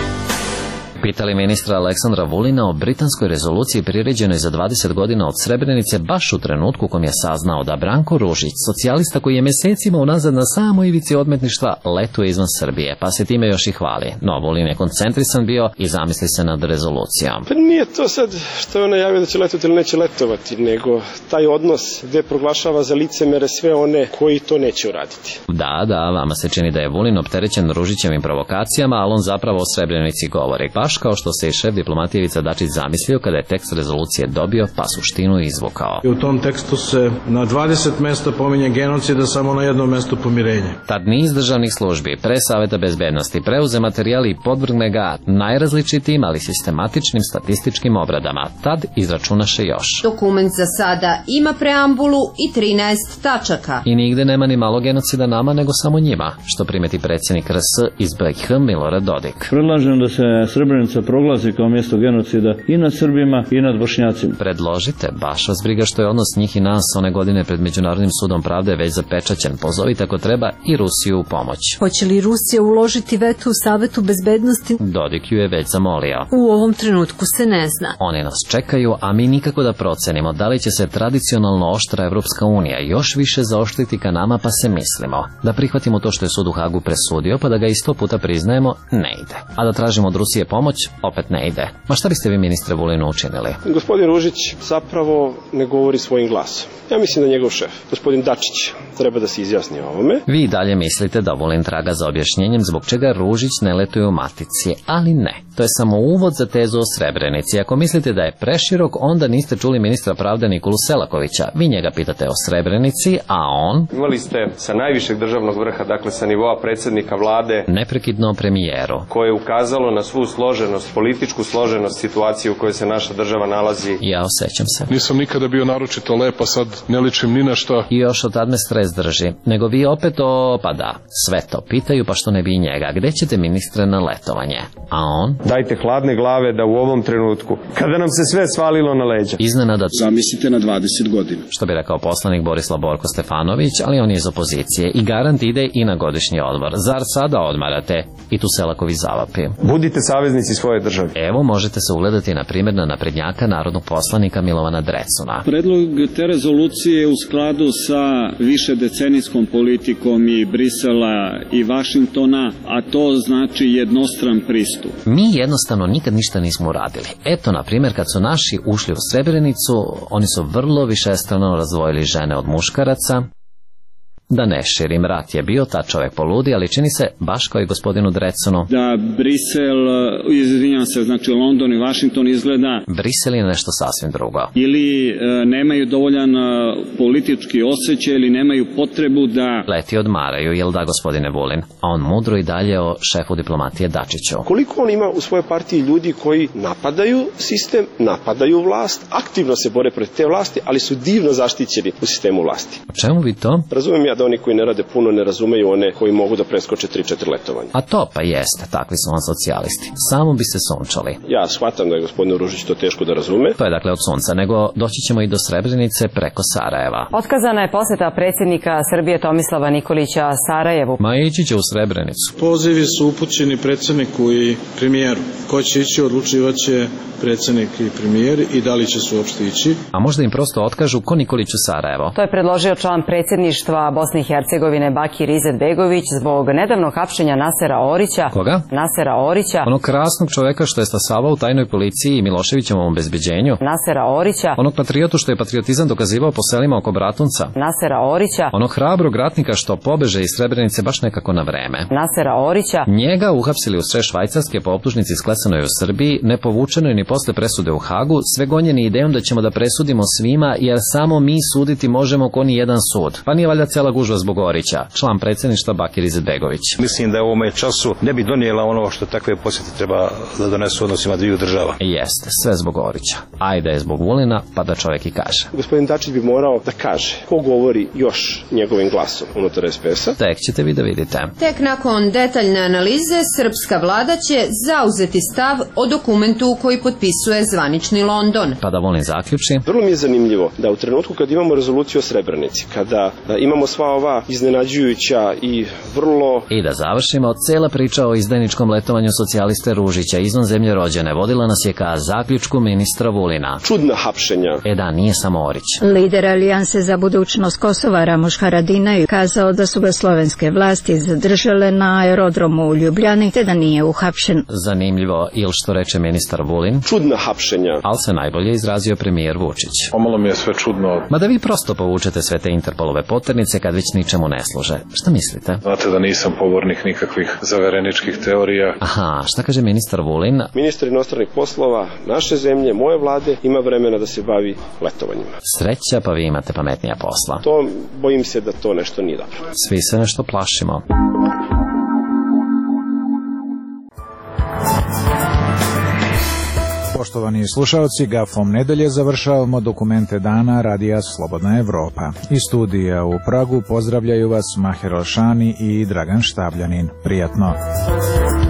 Speaker 15: Pitali ministra Aleksandra Vulina o britanskoj rezoluciji priređenoj za dvadeset godina od Srebrenice baš u trenutku kom je saznao da Branko Ružić, socijalista koji je mesecima unazad na samoj ivici odmetništva, letuje izvan Srbije, pa se time još i hvali. No, Vulin je koncentrisan bio i zamisli se nad rezolucijom.
Speaker 7: Pa nije to sad što je on najavio da će letovati ili neće letovati, nego taj odnos gde proglašava za licemere sve one koji to neće uraditi.
Speaker 15: Da, da, vama se čini da je Vulin opterećen Ružićevim provokacijama, ali on zapravo o Srebrenici govori. Baš kao što se i šef diplomatije Ivica Dačić zamislio kada je tekst rezolucije dobio pa suštinu izvukao.
Speaker 4: I u tom tekstu se na dvadeset mesta pominje genocid, a samo na jednom mestu pomirenje.
Speaker 15: Tad niz državnih službi pre Saveta bezbednosti preuze materijal i podvrgne ga najrazličitijim, ali sistematičnim statističkim obradama. Tad izračunaše još.
Speaker 9: Dokument za sada ima preambulu i trinaest tačaka.
Speaker 15: I nigde nema ni malo genocida nama, nego samo njima, što primeti predsjednik R S iz B iH Milorad Dodik.
Speaker 21: Predlažem da se Srebrenica proglasi kao mjesto genocida i nad Srbima i nad Bošnjacima.
Speaker 15: Predložite, baš vas briga što je odnos njih i nas one godine pred Međunarodnim sudom pravde već zapečaćen. Pozovite ako treba i Rusiju u pomoć.
Speaker 29: Hoće li Rusija uložiti veto u Savetu bezbednosti?
Speaker 15: Dodik ju je već zamolio.
Speaker 29: U ovom trenutku se ne zna.
Speaker 15: Oni nas čekaju, a mi nikako da procenimo da li će se tradicionalno oštra Evropska unija još više zaoštriti ka nama, pa se mislimo. Da prihvatimo to što je sud u Hagu presudio, pa da ga i sto puta priznajemo, ne ide. A da tražimo od Rusije pomoć, opet ne ide. Ma šta biste vi, ministre Vulinu, učinili?
Speaker 7: Gospodin Ružić zapravo ne govori svojim glasom. Ja mislim da njegov šef, gospodin Dačić, treba da se izjasni o ovome.
Speaker 15: Vi dalje mislite da Vulin traga za objašnjenjem zbog čega Ružić ne letuje u matici, ali ne. To je samo uvod za tezu o Srebrenici. Ako mislite da je preširok, onda niste čuli ministra pravde Nikolu Selakovića. Vi njega pitate o Srebrenici, a on...
Speaker 7: Imali ste sa najvišeg državnog vrha, dakle sa nivoa predsjednika vlade,
Speaker 15: neprekidno premijeru,
Speaker 7: koje je ukazalo na svu složenost, političku složenost situacije u kojoj se naša država nalazi.
Speaker 15: Ja osjećam se.
Speaker 26: Nisam nikada bio naročito lepa, sad ne ličim ni na šta.
Speaker 15: I još od tad me stres drži. Nego vi opet o... pa da, sve to pitaju, pa što ne bi i njega. Gde ćete, ministre, na letovanje? A on?
Speaker 7: Dajte hladne glave da u ovom trenutku, kada nam se sve svalilo na leđa,
Speaker 15: iznenada...
Speaker 7: Zamislite na dvadeset godina.
Speaker 15: Što bi rekao poslanik Borislav Borko Stefanović, ali on je iz opozicije i garant ide i na godišnji odmor. Zar sada odmarate? I tu Selaković zavapi.
Speaker 7: Budite saveznici svoje države.
Speaker 15: Evo možete se ugledati na primjer na naprednjaka narodnog poslanika Milovana Drecuna.
Speaker 21: Predlog te rezolucije je u skladu sa višedecenijskom politikom i Brisela i Vašingtona, a to znači jednostran pristup.
Speaker 15: Mi jednostavno nikad ništa nismo uradili. Eto, na primjer, kad su naši ušli u Srebrenicu, oni su vrlo višestrano razdvojili žene od muškaraca. Da ne širim, rat je bio, ta čovjek poludi, ali čini se, baš kao i gospodinu Drecunu,
Speaker 21: da Brisel, izvinjam se, znači London i Washington izgleda...
Speaker 15: Brisel je nešto sasvim drugo.
Speaker 21: Ili e, nemaju dovoljan e, politički osjećaj ili nemaju potrebu da...
Speaker 15: Leti odmaraju, jel da, gospodine Vulin? A on mudro i dalje o šefu diplomatije Dačiću.
Speaker 7: Koliko on ima u svojoj partiji ljudi koji napadaju sistem, napadaju vlast, aktivno se bore protiv te vlasti, ali su divno zaštićeni u sistemu vlasti.
Speaker 15: O čemu vi to?
Speaker 7: Razumijem ja da oni koji ne rade puno ne razumeju one koji mogu da preskoče tri četiri letovanja.
Speaker 15: A to pa jeste, takvi su vam socijalisti. Samo bi se sunčali.
Speaker 7: Ja shvatam da je gospodinu Ružić to teško da razume.
Speaker 15: To je dakle od sunca, nego doći ćemo i do Srebrenice preko Sarajeva.
Speaker 17: Otkazana je poseta predsjednika Srbije Tomislava Nikolića Sarajevu.
Speaker 15: Ma ići će u Srebrenicu.
Speaker 4: Pozivi su upućeni predsjedniku i premijeru. Ko će ići, odlučivaće predsjednik i premijer i da li će se uopšte ići.
Speaker 15: A možda im prosto otkažu ko Nikoliću Sarajevo.
Speaker 17: To je predložio član predsjedništva Bosne Bosne i Hercegovine Bakir Izetbegović zbog nedavnog hapšenja Nasera Orića.
Speaker 15: Koga?
Speaker 17: Nasera Orića.
Speaker 15: Onog krasnog čoveka što je stasavao u tajnoj policiji i Miloševićevom obezbeđenju.
Speaker 17: Nasera Orića.
Speaker 15: Onog patriotu što je patriotizam dokazivao po selima oko Bratunca.
Speaker 17: Nasera Orića.
Speaker 15: Onog hrabrog ratnika što pobeže iz Srebrenice baš nekako na vreme.
Speaker 17: Nasera Orića.
Speaker 15: Njega uhapsili u sred Švajcarske po optužnici sklesanoj u Srbiji, ne povučenoj ni posle presude u Hagu, sve gonjeni idejom da ćemo da presudimo svima, jer samo mi suditi možemo ko ni jedan sud. Pa nije valjda cela gužva zbog Orića, član predsjedništva Bakir Izetbegović.
Speaker 1: Mislim da u ovome času ne bi donijela ono što takve posjete treba da donesu odnosima dviju država.
Speaker 15: Jeste, sve zbog Orića. Ajde je zbog Vulina, pa da čovjek i kaže.
Speaker 7: Gospodin Dačić bi morao da kaže ko govori još njegovim glasom unutar es pe es-a.
Speaker 15: Tek ćete vi da vidite.
Speaker 9: Tek nakon detaljne analize, srpska vlada će zauzeti stav o dokumentu koji potpisuje zvanični London.
Speaker 15: Pa da Vulin zaključi.
Speaker 7: Vrlo mi je zanimljivo da u trenutku kad imamo rezoluciju o Srebrenici, kada imamo sva ova iznenađujuća i vrlo...
Speaker 15: I da završimo, cela priča o izdajničkom letovanju socijaliste Ružića izvan zemlje rođene vodila nas je ka zaključku ministra Vulina.
Speaker 7: Čudna hapšenja.
Speaker 15: E da, nije samo Orić.
Speaker 2: Lider Alijanse za budućnost Kosova Ramuš Haradinaj kazao da su ga slovenske vlasti zadržale na aerodromu u Ljubljani te da nije uhapšen.
Speaker 15: Zanimljivo, ili što reče ministar Vulin.
Speaker 7: Čudna hapšenja.
Speaker 15: Ali se najbolje izrazio premijer Vučić.
Speaker 26: Pomalo mi je sve čudno.
Speaker 15: Ma da vi prosto povučete sve te Interpolove poternice kad već ničemu ne služe. Šta mislite?
Speaker 26: Znate da nisam pobornik nikakvih zavereničkih teorija.
Speaker 15: Aha, šta kaže ministar Vulin?
Speaker 7: Ministar inostranih poslova naše zemlje, moje vlade, ima vremena da se bavi letovanjima.
Speaker 15: Sreća, pa vi imate pametnija posla.
Speaker 7: To, bojim se da to nešto nije dobro.
Speaker 15: Svi se nešto plašimo.
Speaker 5: Poštovani slušalci, gafom nedelje završavamo dokumente dana Radija Slobodna Evropa. Iz studija u Pragu pozdravljaju vas Maher Alšani i Dragan Štavljanin. Prijatno.